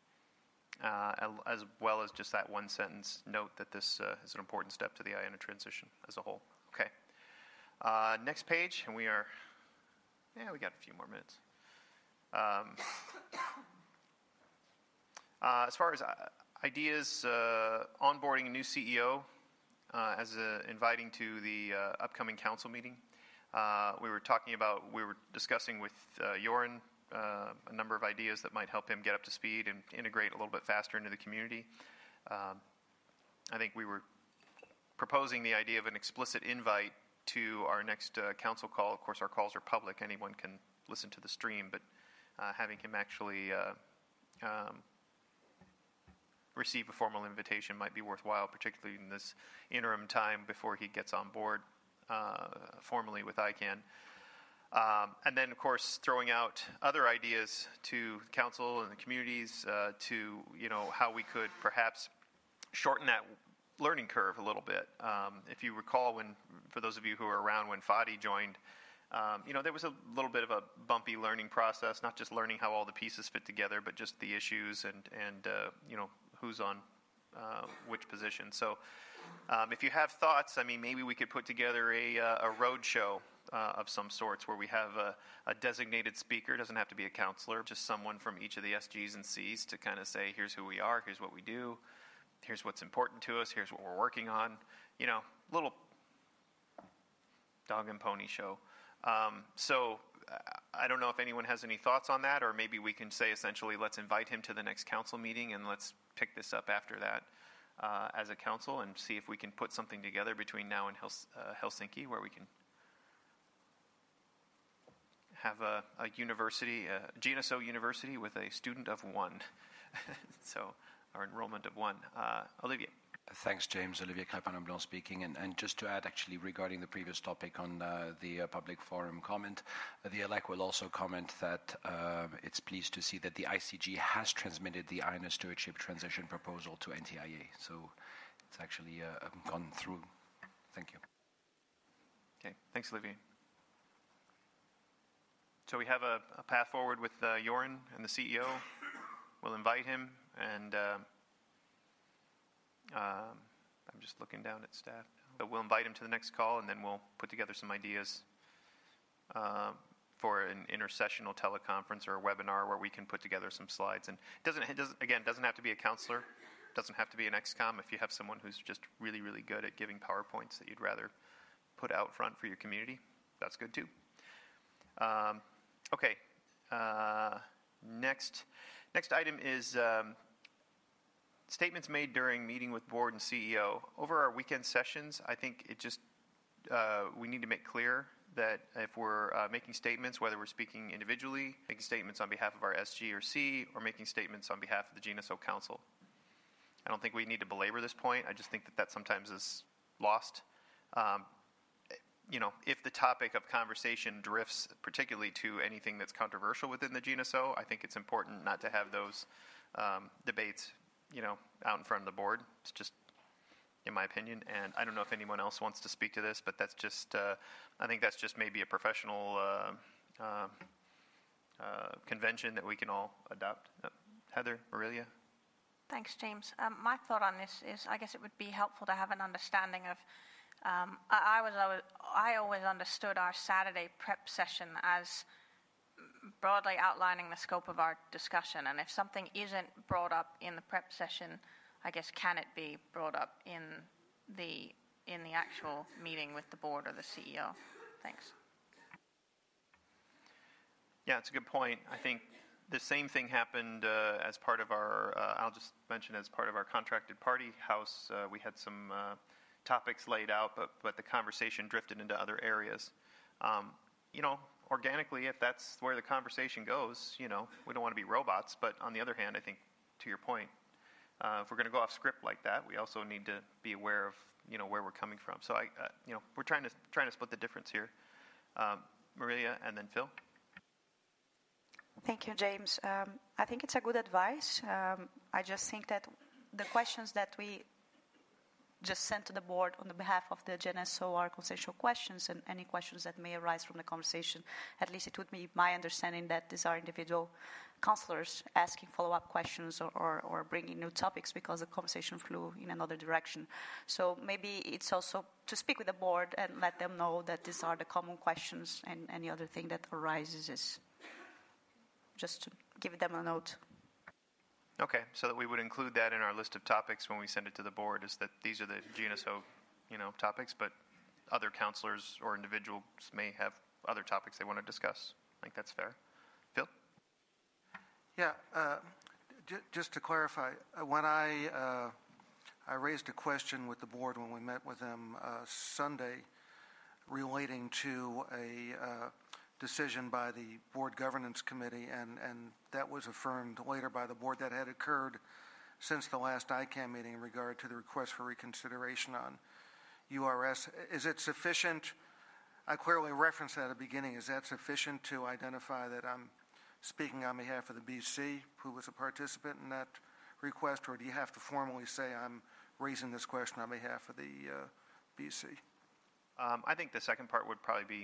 S3: as well as just that one sentence note that this is an important step to the IANA transition as a whole. Okay. Next page, and we got a few more minutes. As far as ideas, onboarding a new CEO, inviting to the upcoming council meeting. We were discussing with Joran a number of ideas that might help him get up to speed and integrate a little bit faster into the community. I think we were proposing the idea of an explicit invite to our next council call. Of course, our calls are public. Anyone can listen to the stream, but having him actually receive a formal invitation might be worthwhile, particularly in this interim time before he gets on board formally with ICANN. And then, of course, throwing out other ideas to council and the communities to how we could perhaps shorten that learning curve a little bit. If you recall, for those of you who were around when Fadi joined, there was a little bit of a bumpy learning process, not just learning how all the pieces fit together, but just the issues and who's on which position. So if you have thoughts, maybe we could put together a road show of some sorts where we have a designated speaker. It doesn't have to be a counselor, just someone from each of the SGs and Cs to kind of say, here's who we are, here's what we do, here's what's important to us, here's what we're working on. Little dog and pony show. So I don't know if anyone has any thoughts on that, or maybe we can say essentially, let's invite him to the next council meeting and let's pick this up after that as a council and see if we can put something together between now and Helsinki where we can have a university, a GNSO university with a student of one. So our enrollment of one. Olivier.
S14: Thanks, James. Olivier Crépin-Blanc speaking. And just to add, actually, regarding the previous topic on the public forum comment, the ELEC will also comment that it's pleased to see that the ICG has transmitted the INA stewardship transition proposal to NTIA. So it's actually gone through. Thank you.
S3: Okay, thanks, Olivier. So we have a path forward with Joran and the CEO. We'll invite him, and I'm just looking down at staff. But we'll invite him to the next call, and then we'll put together some ideas for an intersessional teleconference or a webinar where we can put together some slides. And it doesn't have to be a counselor. It doesn't have to be an ex-com. If you have someone who's just really, really good at giving PowerPoints that you'd rather put out front for your community, that's good too. Okay. Next item is statements made during meeting with board and CEO. Over our weekend sessions, I think it just we need to make clear that if we're making statements, whether we're speaking individually, making statements on behalf of our SG or C, or making statements on behalf of the GNSO Council. I don't think we need to belabor this point. I just think that sometimes is lost. If the topic of conversation drifts particularly to anything that's controversial within the GNSO, I think it's important not to have those debates, out in front of the board. It's just, in my opinion, and I don't know if anyone else wants to speak to this, but that's just, I think that's just maybe a professional convention that we can all adopt. Heather, Aurelia?
S6: Thanks, James. My thought on this is I guess it would be helpful to have an understanding of I always understood our Saturday prep session as broadly outlining the scope of our discussion. And if something isn't brought up in the prep session, I guess can it be brought up in the actual meeting with the board or the CEO? Thanks.
S3: Yeah, it's a good point. I think the same thing happened as part of our, I'll just mention as part of our contracted party house. We had some topics laid out, but the conversation drifted into other areas. Organically, if that's where the conversation goes, we don't want to be robots. But on the other hand, I think, to your point, if we're going to go off script like that, we also need to be aware of, where we're coming from. So we're trying to split the difference here. Maria and then Phil.
S22: Thank you, James. I think it's a good advice. I just think that the questions that we just sent to the board on the behalf of the GNSO are consensual questions, and any questions that may arise from the conversation, at least it would be my understanding that these are individual counselors asking follow-up questions or bringing new topics because the conversation flew in another direction. So maybe it's also to speak with the board and let them know that these are the common questions, and any other thing that arises is just to give them a note.
S3: Okay, so that we would include that in our list of topics when we send it to the board, is that these are the GNSO, topics, but other counselors or individuals may have other topics they want to discuss. I think that's fair. Phil?
S17: Yeah, just to clarify, when I raised a question with the board when we met with them Sunday relating to a decision by the board governance committee, and that was affirmed later by the board that had occurred since the last ICANN meeting in regard to the request for reconsideration on URS. Is it sufficient? I clearly referenced that at the beginning. Is that sufficient to identify that I'm speaking on behalf of the BC, who was a participant in that request, or do you have to formally say I'm raising this question on behalf of the BC?
S3: I think the second part would probably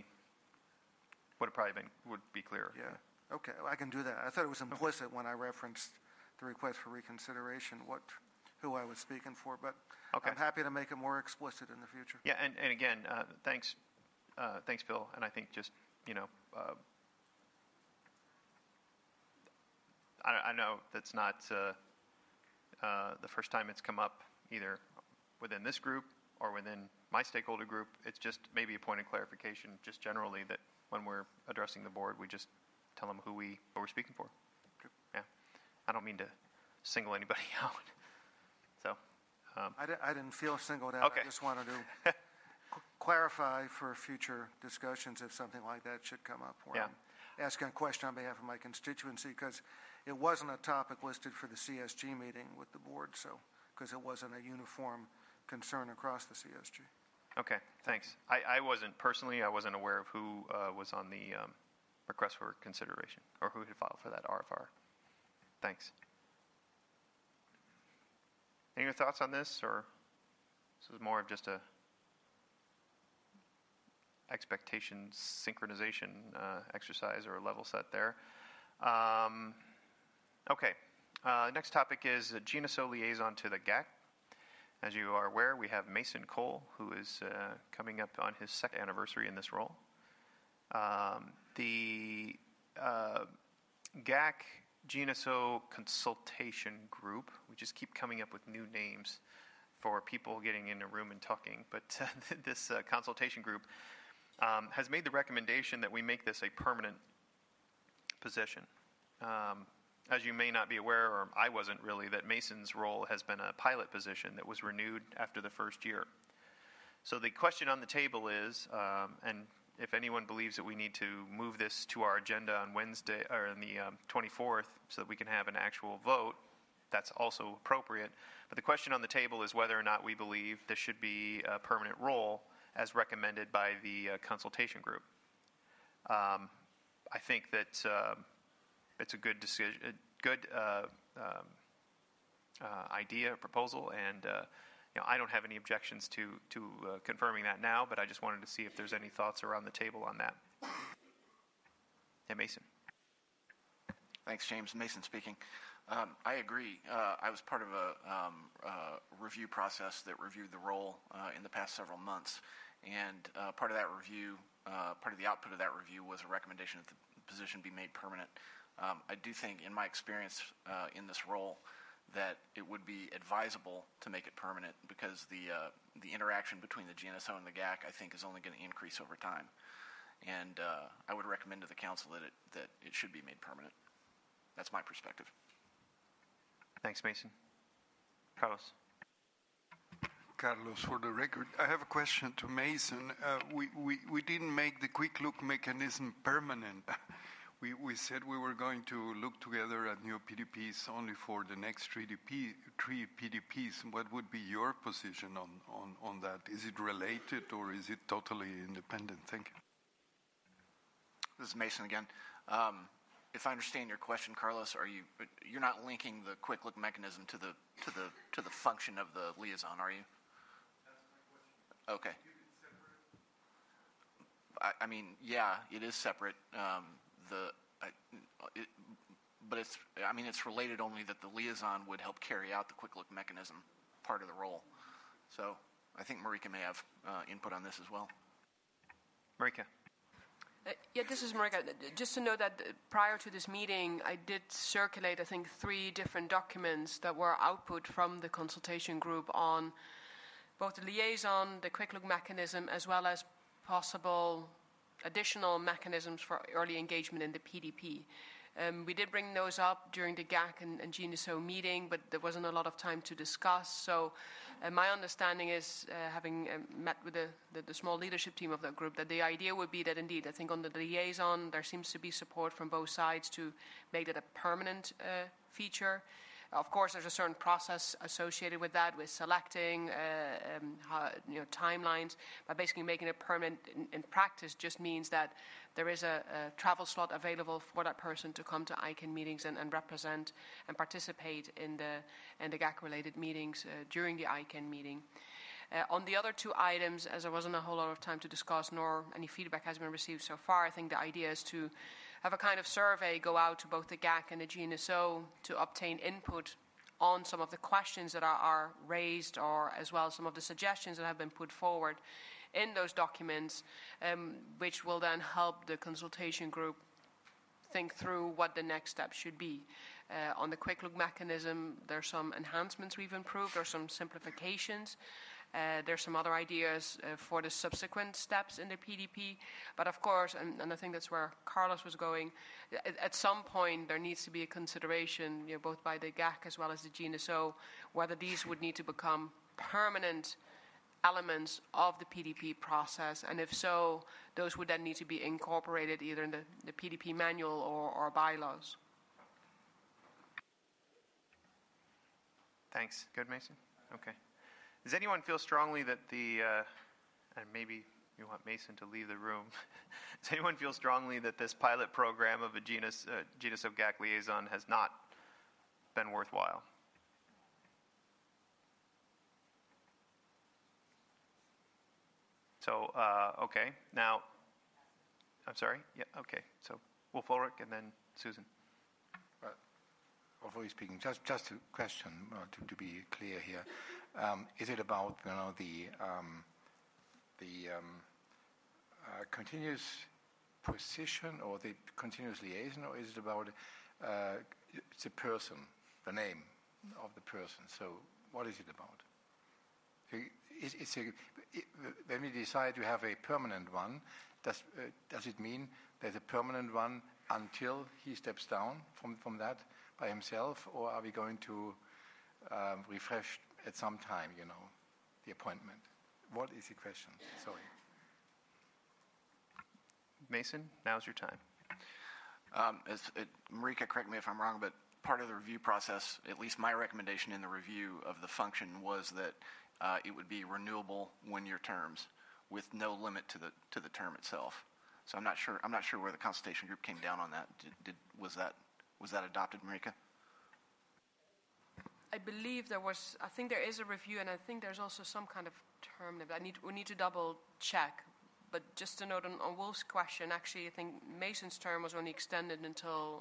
S3: be clearer.
S17: Yeah. Okay, I can do that. I thought it was implicit when I referenced the request for reconsideration, who I was speaking for, but okay. I'm happy to make it more explicit in the future.
S3: Yeah, and again, thanks, Phil. And I think just I know that's not the first time it's come up either within this group or within my stakeholder group. It's just maybe a point of clarification, just generally, that when we're addressing the board, we just tell them who we're speaking for. Yeah, I don't mean to single anybody out. So
S17: I didn't feel singled out.
S3: Okay.
S17: I just wanted to clarify for future discussions if something like that should come up. Where I'm asking a question on behalf of my constituency, because it wasn't a topic listed for the CSG meeting with the board. So because it wasn't a uniform concern across the CSG.
S3: Okay, thanks. I wasn't aware of who was on the request for consideration or who had filed for that RFR. Thanks. Any other thoughts on this, or this is more of just a expectation synchronization exercise or a level set there? Okay. Next topic is GNSO liaison to the GAC. As you are aware, we have Mason Cole, who is coming up on his second anniversary in this role. The GAC GNSO Consultation Group, we just keep coming up with new names for people getting in a room and talking, but this consultation group has made the recommendation that we make this a permanent position. As you may not be aware, or I wasn't really, that Mason's role has been a pilot position that was renewed after the first year. So the question on the table is, and if anyone believes that we need to move this to our agenda on Wednesday or on the 24th so that we can have an actual vote, that's also appropriate. But the question on the table is whether or not we believe this should be a permanent role as recommended by the consultation group. I think that it's a good decision, a good idea, proposal, and I don't have any objections to confirming that now, but I just wanted to see if there's any thoughts around the table on that. Yeah, Mason.
S1: Thanks, James. Mason speaking. I agree. I was part of a review process that reviewed the role in the past several months, and part of that review, part of the output of that review was a recommendation that the position be made permanent. I do think, in my experience in this role, that it would be advisable to make it permanent because the interaction between the GNSO and the GAC, I think, is only going to increase over time. And I would recommend to the council that it should be made permanent. That's my perspective.
S3: Thanks, Mason. Carlos.
S2: Carlos, for the record, I have a question to Mason. We didn't make the quick look mechanism permanent. We said we were going to look together at new PDPs only for the next three PDPs. What would be your position on that? Is it related or is it totally independent? Thank you.
S1: This is Mason again. If I understand your question, Carlos, you're not linking the quick look mechanism to the function of the liaison, are you? That's my question. Okay. I mean, yeah, it is separate. But it's related only that the liaison would help carry out the quick look mechanism part of the role. So I think Marika may have input on this as well.
S3: Marika.
S4: Yeah, this is Marika. Just to know that prior to this meeting, I did circulate, I think, 3 different documents that were output from the consultation group on both the liaison, the quick look mechanism, as well as possible additional mechanisms for early engagement in the PDP. We did bring those up during the GAC and GNSO meeting, but there wasn't a lot of time to discuss. So my understanding is, having met with the small leadership team of that group, that the idea would be that indeed, I think on the liaison, there seems to be support from both sides to make that a permanent feature. Of course, there's a certain process associated with that, with selecting timelines. But basically making it permanent in practice just means that there is a travel slot available for that person to come to ICANN meetings and represent and participate in the GAC-related meetings during the ICANN meeting. On the other 2 items, as there wasn't a whole lot of time to discuss, nor any feedback has been received so far, I think the idea is to have a kind of survey go out to both the GAC and the GNSO to obtain input on some of the questions that are raised, or as well as some of the suggestions that have been put forward in those documents, which will then help the consultation group think through what the next step should be. On the quick look mechanism, there's some enhancements we've improved, there's some simplifications. There's some other ideas for the subsequent steps in the PDP. But of course, and I think that's where Carlos was going, at some point there needs to be a consideration, both by the GAC as well as the GNSO, whether these would need to become permanent elements of the PDP process. And if so, those would then need to be incorporated either in the PDP manual or bylaws.
S3: Thanks. Good, Mason? Okay. Does anyone feel strongly that and maybe you want Mason to leave the room, does anyone feel strongly that this pilot program of a GNSO GAC liaison has not been worthwhile? So, okay. Now, I'm sorry. Yeah, okay. So, Wolf Ulrich and then Susan.
S8: Overall speaking, just a question to be clear here. Is it about the continuous position or the continuous liaison, or is it about the person, the name of the person? So what is it about? When we decide to have a permanent one, does it mean there's a permanent one until he steps down from that by himself, or are we going to refresh at some time, the appointment? What is the question? Sorry.
S3: Mason, now's your time.
S1: Marika, correct me if I'm wrong, but part of the review process, at least my recommendation in the review of the function, was that it would be renewable one-year terms with no limit to the term itself. So I'm not sure where the consultation group came down on that. Was that adopted, Marika?
S4: I believe I think there is a review, and I think there's also some kind of term that we need to double check. But just to note on Wolf's question, actually, I think Mason's term was only extended until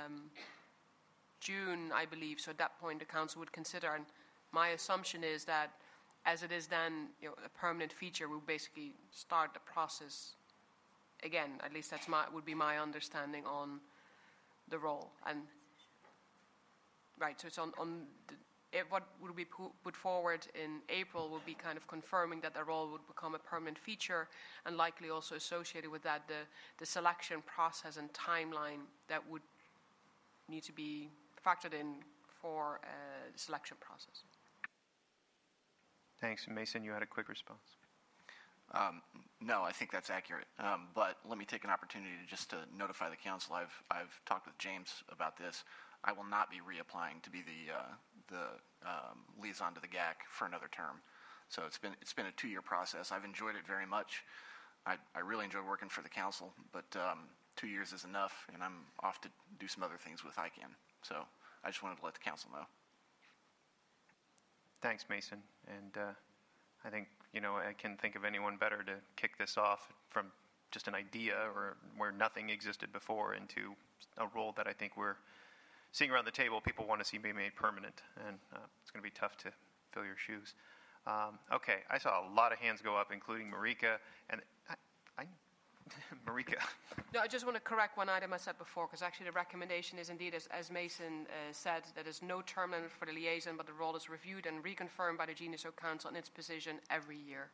S4: June, I believe. So at that point, the council would consider. And my assumption is that, as it is then a permanent feature, we'll basically start the process again. At least would be my understanding on the role. And right, so it's on what would be put forward in April would be kind of confirming that the role would become a permanent feature, and likely also associated with that the selection process and timeline that would need to be factored in for the selection process.
S3: Thanks. Mason, you had a quick response.
S1: No, I think that's accurate. But let me take an opportunity just to notify the council. I've talked with James about this. I will not be reapplying to be the liaison to the GAC for another term. So it's been a 2-year process. I've enjoyed it very much. I really enjoy working for the council, but 2 years is enough, and I'm off to do some other things with ICANN. So I just wanted to let the council know.
S3: Thanks, Mason. And I think, I can think of anyone better to kick this off from just an idea or where nothing existed before into a role that I think we're seeing around the table. People want to see be made permanent, and it's going to be tough to fill your shoes. Okay, I saw a lot of hands go up, including Marika. And Marika.
S4: No, I just want to correct one item I said before, because actually the recommendation is indeed, as Mason said, that there's no term limit for the liaison, but the role is reviewed and reconfirmed by the GNSO Council in its position every year.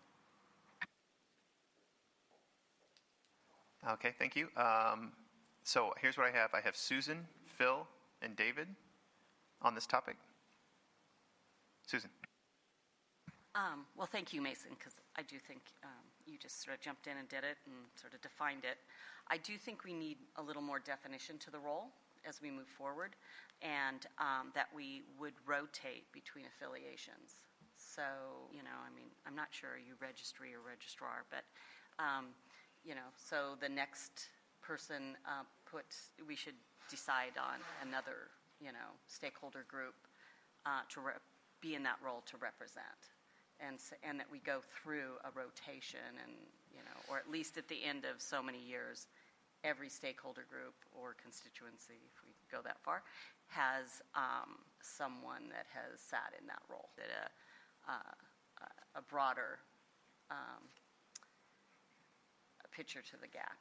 S3: Okay, thank you. So here's what I have. I have Susan, Phil, and David on this topic. Susan.
S20: Well, thank you, Mason, because I do think you just sort of jumped in and did it and sort of defined it. I do think we need a little more definition to the role as we move forward, and that we would rotate between affiliations. So, I'm not sure are you registry or registrar, but, so the next person we should decide on another, stakeholder group to be in that role to represent. And that we go through a rotation and, or at least at the end of so many years, every stakeholder group or constituency, if we go that far, has someone that has sat in that role, that a broader picture to the GAC.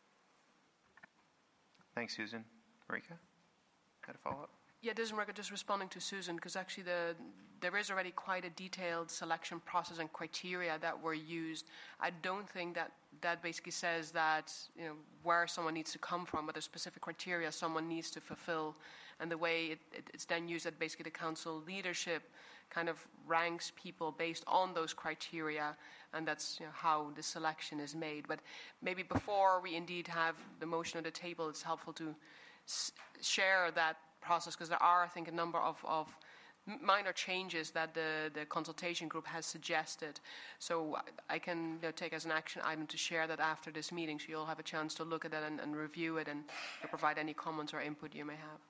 S3: Thanks, Susan. Marika, had a follow-up?
S4: Yeah, this is Marika, just responding to Susan, because actually there is already quite a detailed selection process and criteria that were used. I don't think that basically says that where someone needs to come from, but there's specific criteria someone needs to fulfill, and the way it's then used that basically the council leadership kind of ranks people based on those criteria, and that's how the selection is made. But maybe before we indeed have the motion on the table, it's helpful to share that process, because there are, I think, a number of minor changes that the consultation group has suggested. So I can take as an action item to share that after this meeting, so you'll have a chance to look at that and review it and provide any comments or input you may have.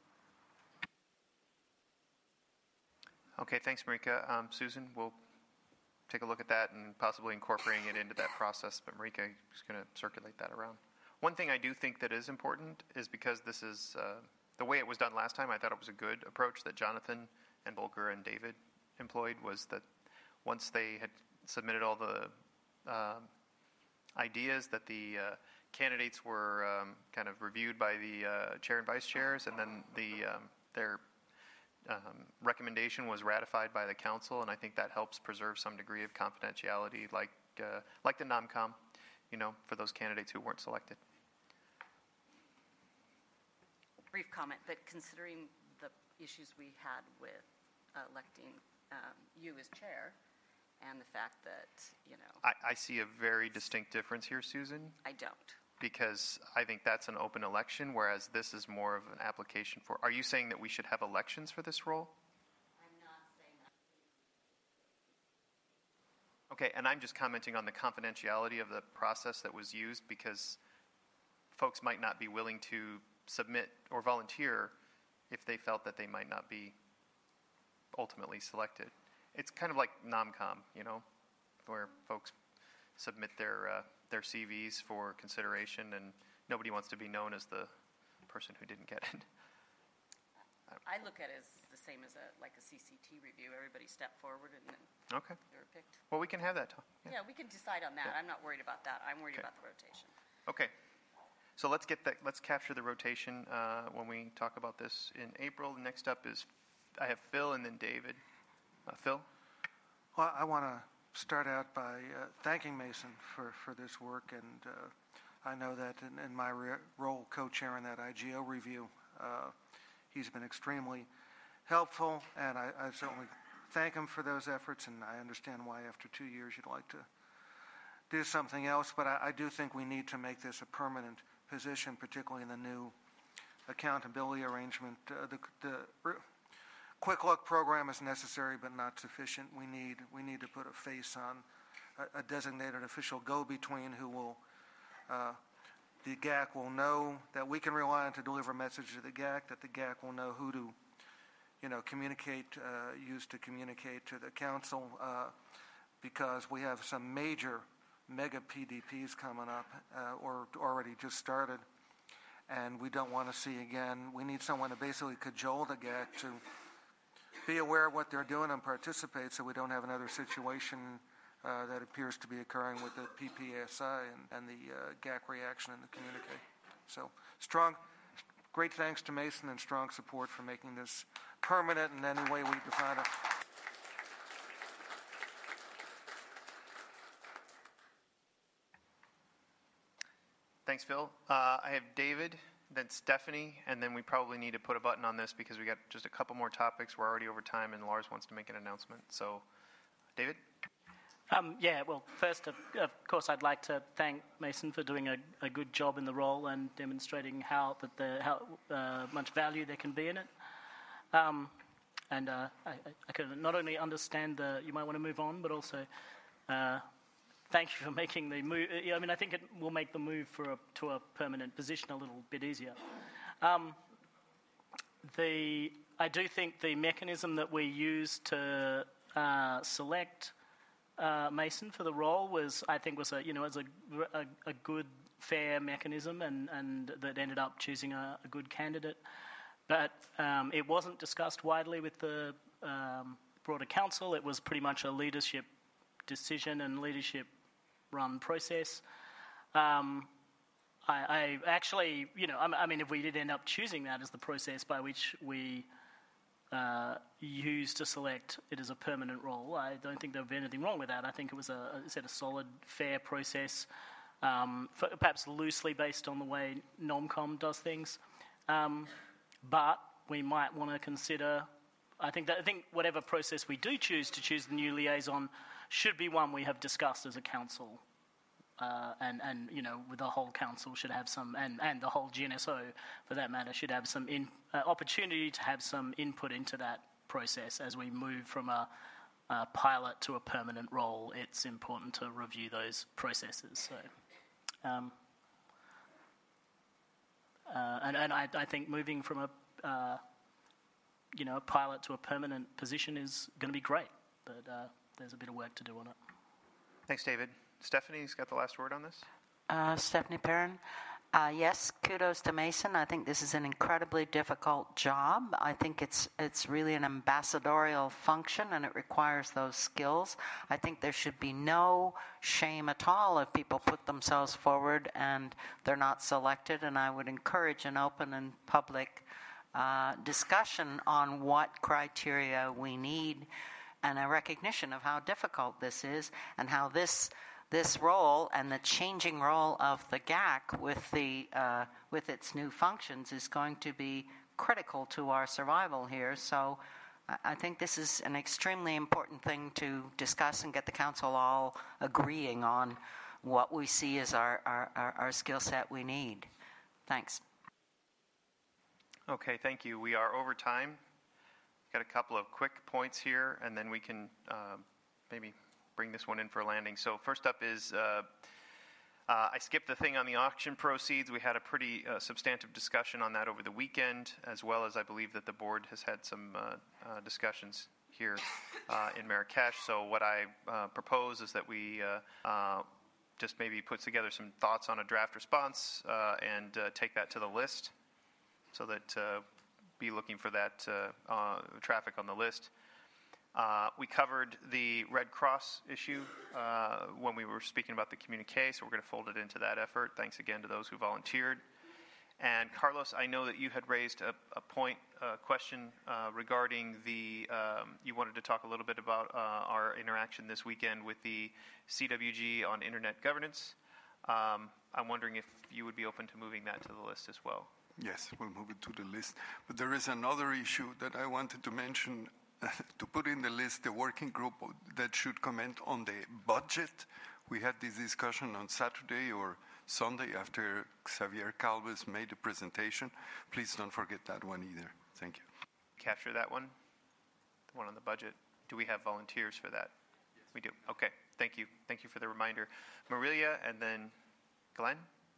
S3: Okay, thanks, Marika. Susan, we'll take a look at that and possibly incorporating it into that process, but Marika is going to circulate that around. One thing I do think that is important is because this is the way it was done last time, I thought it was a good approach that Jonathan and Volker and David employed, was that once they had submitted all the ideas, that the candidates were kind of reviewed by the chair and vice chairs, and then their recommendation was ratified by the council, and I think that helps preserve some degree of confidentiality, like the NOMCOM, for those candidates who weren't selected.
S20: Brief comment, but considering the issues we had with electing you as chair, and the fact that
S3: I see a very distinct difference here, Susan.
S20: I don't.
S3: Because I think that's an open election, whereas this is more of an application for... Are you saying that we should have elections for this role?
S20: I'm not saying that.
S3: Okay, and I'm just commenting on the confidentiality of the process that was used, because folks might not be willing to submit or volunteer if they felt that they might not be ultimately selected. It's kind of like NOMCOM, where folks submit their CVs for consideration, and nobody wants to be known as the person who didn't get it.
S20: I look at it as the same as a CCT review. Everybody stepped forward and then they were picked.
S3: Well, we can have that talk.
S20: Yeah, we can decide on that.
S3: Yeah.
S20: I'm not worried about that. I'm worried about the rotation.
S3: Okay. So let's capture the rotation when we talk about this in April. Next up is, I have Phil and then David. Phil?
S17: Well, I want to start out by thanking Mason for this work, and I know that in my role co-chairing that IGO review, he's been extremely helpful, and I certainly thank him for those efforts, and I understand why after 2 years you'd like to do something else, but I do think we need to make this a permanent position, particularly in the new accountability arrangement. The Quick Look program is necessary but not sufficient. We need to put a face on a designated official go-between who will, the GAC will know that we can rely on to deliver a message to the GAC, that the GAC will know who to, use to communicate to the council, because we have some major mega PDPs coming up or already just started, and we don't want to see again. We need someone to basically cajole the GAC to be aware of what they're doing and participate, so we don't have another situation that appears to be occurring with the PPSI and the GAC reaction in the communique. So great thanks to Mason, and strong support for making this permanent in any way we define it.
S3: Thanks, Phil. I have David, then Stephanie, and then we probably need to put a button on this because we got just a couple more topics. We're already over time, and Lars wants to make an announcement. So, David?
S11: Well, first, of course, I'd like to thank Mason for doing a good job in the role and demonstrating how much value there can be in it. And I can not only understand you might want to move on, but also thank you for making the move. I think it will make the move to a permanent position a little bit easier. I do think the mechanism that we used to select Mason for the role was a good, fair mechanism, and that ended up choosing a good candidate. But it wasn't discussed widely with the broader council. It was pretty much a leadership decision and leadership-run process. I actually, if we did end up choosing that as the process by which we used to select it as a permanent role, I don't think there would be anything wrong with that. I think it was a solid, fair process, perhaps loosely based on the way NOMCOM does things. But we might want to consider. I think whatever process we do choose to choose the new liaison should be one we have discussed as a council, and the whole council should have some, and the whole GNSO for that matter should have some opportunity to have some input into that process. As we move from a pilot to a permanent role, it's important to review those processes. So, and I think moving from a pilot to a permanent position is going to be great, but there's a bit of work to do on it.
S3: Thanks, David. Stephanie's got the last word on this.
S15: Stephanie Perrin. Yes, kudos to Mason. I think this is an incredibly difficult job. I think it's really an ambassadorial function, and it requires those skills. I think there should be no shame at all if people put themselves forward and they're not selected, and I would encourage an open and public discussion on what criteria we need and a recognition of how difficult this is and how this role and the changing role of the GAC with its new functions is going to be critical to our survival here. So I think this is an extremely important thing to discuss and get the council all agreeing on what we see as our skill set we need. Thanks.
S3: Okay, thank you. We are over time. Got a couple of quick points here, and then we can maybe bring this one in for a landing. So first up is I skipped the thing on the auction proceeds. We had a pretty substantive discussion on that over the weekend, as well as I believe that the board has had some discussions here in Marrakesh. So what I propose is that we just maybe put together some thoughts on a draft response and take that to the list so that be looking for that traffic on the list. We covered the Red Cross issue when we were speaking about the communique, so we're going to fold it into that effort. Thanks again to those who volunteered. And Carlos, I know that you had raised a question regarding you wanted to talk a little bit about our interaction this weekend with the CWG on internet governance. I'm wondering if you would be open to moving that to the list as well.
S2: Yes, we'll move it to the list. But there is another issue that I wanted to mention, to put in the list, the working group that should comment on the budget. We had this discussion on Saturday or Sunday after Xavier Calves made the presentation. Please don't forget that one either. Thank you.
S3: Capture that one? The one on the budget. Do we have volunteers for that? Yes. We do. Okay, thank you. Thank you for the reminder. Marilia and then Glenn.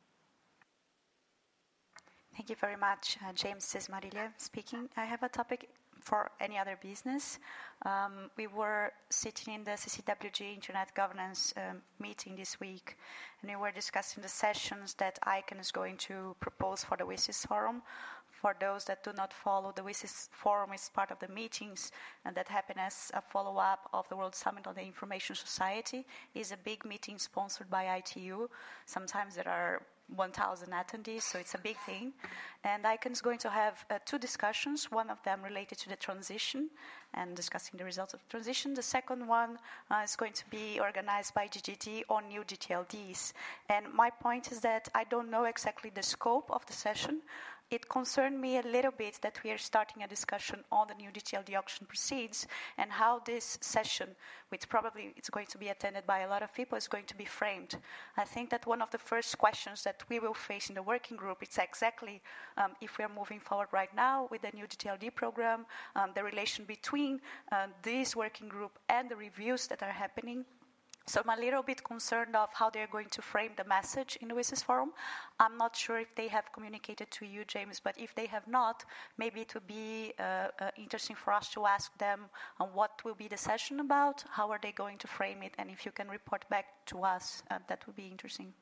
S22: Thank you very much. James Marilia speaking. I have a topic for any other business. We were sitting in the CCWG Internet Governance meeting this week, and we were discussing the sessions that ICANN is going to propose for the WSIS Forum. For those that do not follow, the WSIS Forum is part of the meetings and that happen as a follow-up of the World Summit on the Information Society. It's a big meeting sponsored by ITU. Sometimes there are 1,000 attendees, so it's a big thing. And ICANN is going to have two discussions, one of them related to the transition and discussing the results of the transition. The second one is going to be organized by GGT on new GTLDs. And my point is that I don't know exactly the scope of the session. It concerned me a little bit that we are starting a discussion on the new GTLD auction proceeds and how this session, which probably it's going to be attended by a lot of people, is going to be framed. I think that one of the first questions that we will face in the working group is exactly if we are moving forward right now with the new GTLD program, the relation between this working group and the reviews that are happening. So I'm a little bit concerned of how they're going to frame the message in the WSIS Forum. I'm not sure if they have communicated to you, James, but if they have not, maybe it would be interesting for us to ask them on what will be the session about, how are they going to frame it, and if you can report back to us, that would be interesting.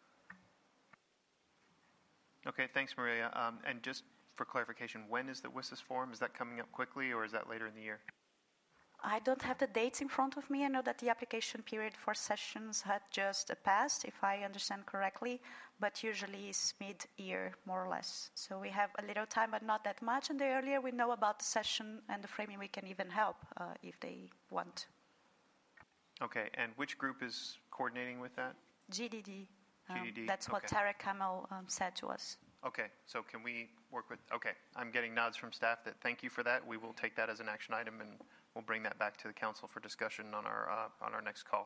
S3: Okay, thanks, Maria. And just for clarification, when is the WSIS Forum? Is that coming up quickly, or is that later in the year?
S22: I don't have the dates in front of me. I know that the application period for sessions had just passed, if I understand correctly, but usually it's mid-year, more or less. So we have a little time, but not that much. And the earlier we know about the session and the framing, we can even help if they want.
S3: Okay, and which group is coordinating with that?
S22: GDD.
S3: GDD.
S22: That's what Tarek Kamel said to us.
S3: Okay, so can we work with... Okay, I'm getting nods from staff that thank you for that. We will take that as an action item and we'll bring that back to the council for discussion on our next call.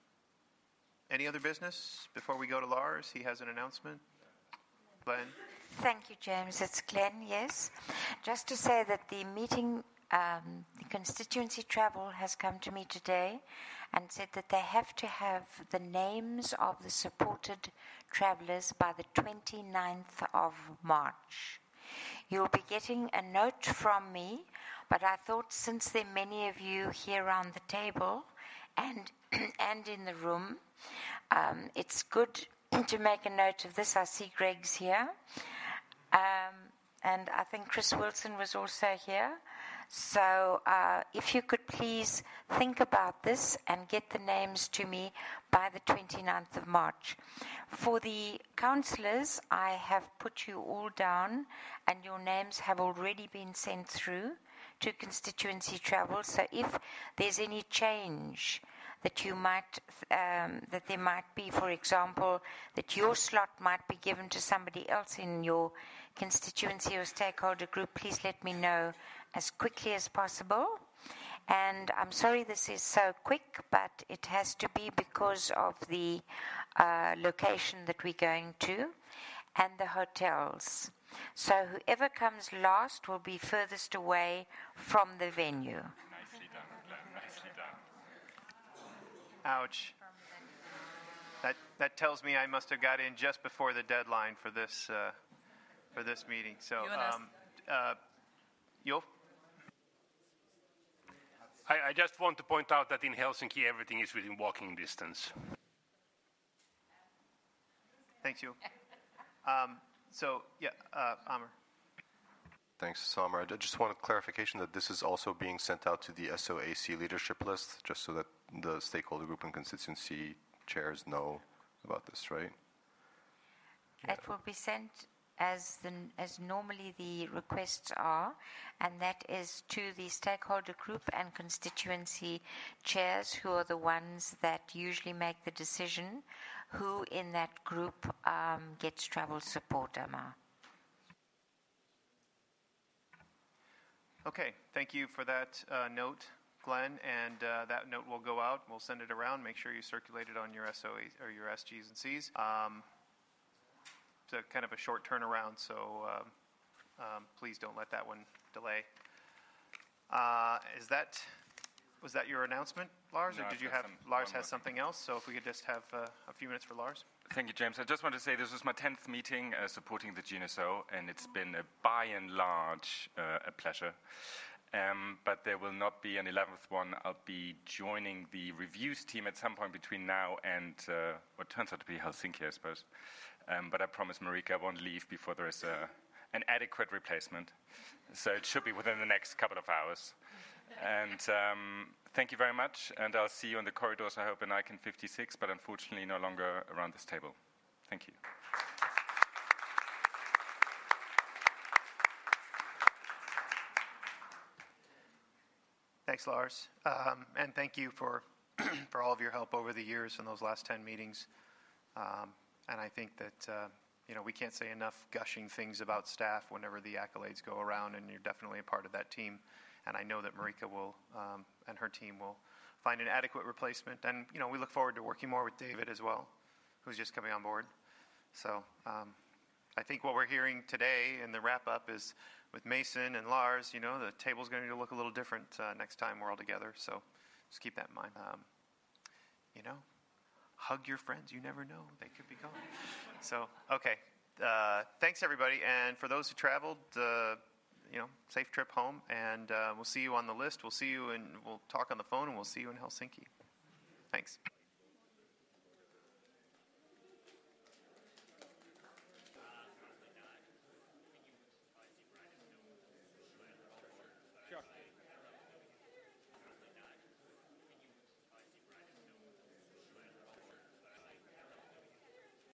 S3: Any other business before we go to Lars? He has an announcement. Glenn?
S9: Thank you, James. It's Glenn, yes. Just to say that the meeting, the constituency travel has come to me today and said that they have to have the names of the supported travellers by the 29th of March. You'll be getting a note from me, but I thought since there are many of you here around the table and in the room, it's good to make a note of this. I see Greg's here. And I think Chris Wilson was also here. So if you could please think about this and get the names to me by the 29th of March. For the councillors, I have put you all down and your names have already been sent through to constituency travel. So if there's any change that you might, that there might be, for example, that your slot might be given to somebody else in your constituency or stakeholder group, please let me know as quickly as possible. And I'm sorry this is so quick, but it has to be because of the location that we're going to and the hotels. So whoever comes last will be furthest away from the venue.
S3: Nicely done, Glenn. Nicely done. Ouch. That tells me I must have got in just before the deadline for this meeting. So, Yul?
S13: I just want to point out that in Helsinki everything is within walking distance.
S3: Thanks, Yul. Amr.
S18: Thanks, Samar. I just wanted clarification that this is also being sent out to the SOAC leadership list, just so that the stakeholder group and constituency chairs know about this, right?
S9: It will be sent as normally the requests are, and that is to the stakeholder group and constituency chairs, who are the ones that usually make the decision who in that group gets travel support, Amar.
S3: Okay, thank you for that note, Glenn, and that note will go out. We'll send it around. Make sure you circulate it on your SOA or your SGs and Cs. It's kind of a short turnaround, so please don't let that one delay. Was that your announcement, Lars, or did you have Lars has something else? So if we could just have a few minutes for Lars.
S23: Thank you, James. I just want to say this was my 10th meeting supporting the GNSO, and it's been by and large a pleasure. But there will not be an 11th one. I'll be joining the reviews team at some point between now and what turns out to be Helsinki, I suppose. But I promise Marika I won't leave before there is an adequate replacement. So it should be within the next couple of hours. And thank you very much. And I'll see you in the corridors, I hope, in ICANN 56, but unfortunately no longer around this table. Thank you.
S3: Thanks, Lars. And thank you for all of your help over the years in those last 10 meetings. And I think that, we can't say enough gushing things about staff whenever the accolades go around, and you're definitely a part of that team. And I know that Marika will, and her team will find an adequate replacement. And, we look forward to working more with David as well, who's just coming on board. So I think what we're hearing today in the wrap-up is with Mason and Lars, the table's going to look a little different next time we're all together. So just keep that in mind. Hug your friends. You never know. They could be gone. So, okay. Thanks, everybody. And for those who traveled, safe trip home. And we'll see you on the list. We'll talk on the phone, and we'll see you in Helsinki. Thanks.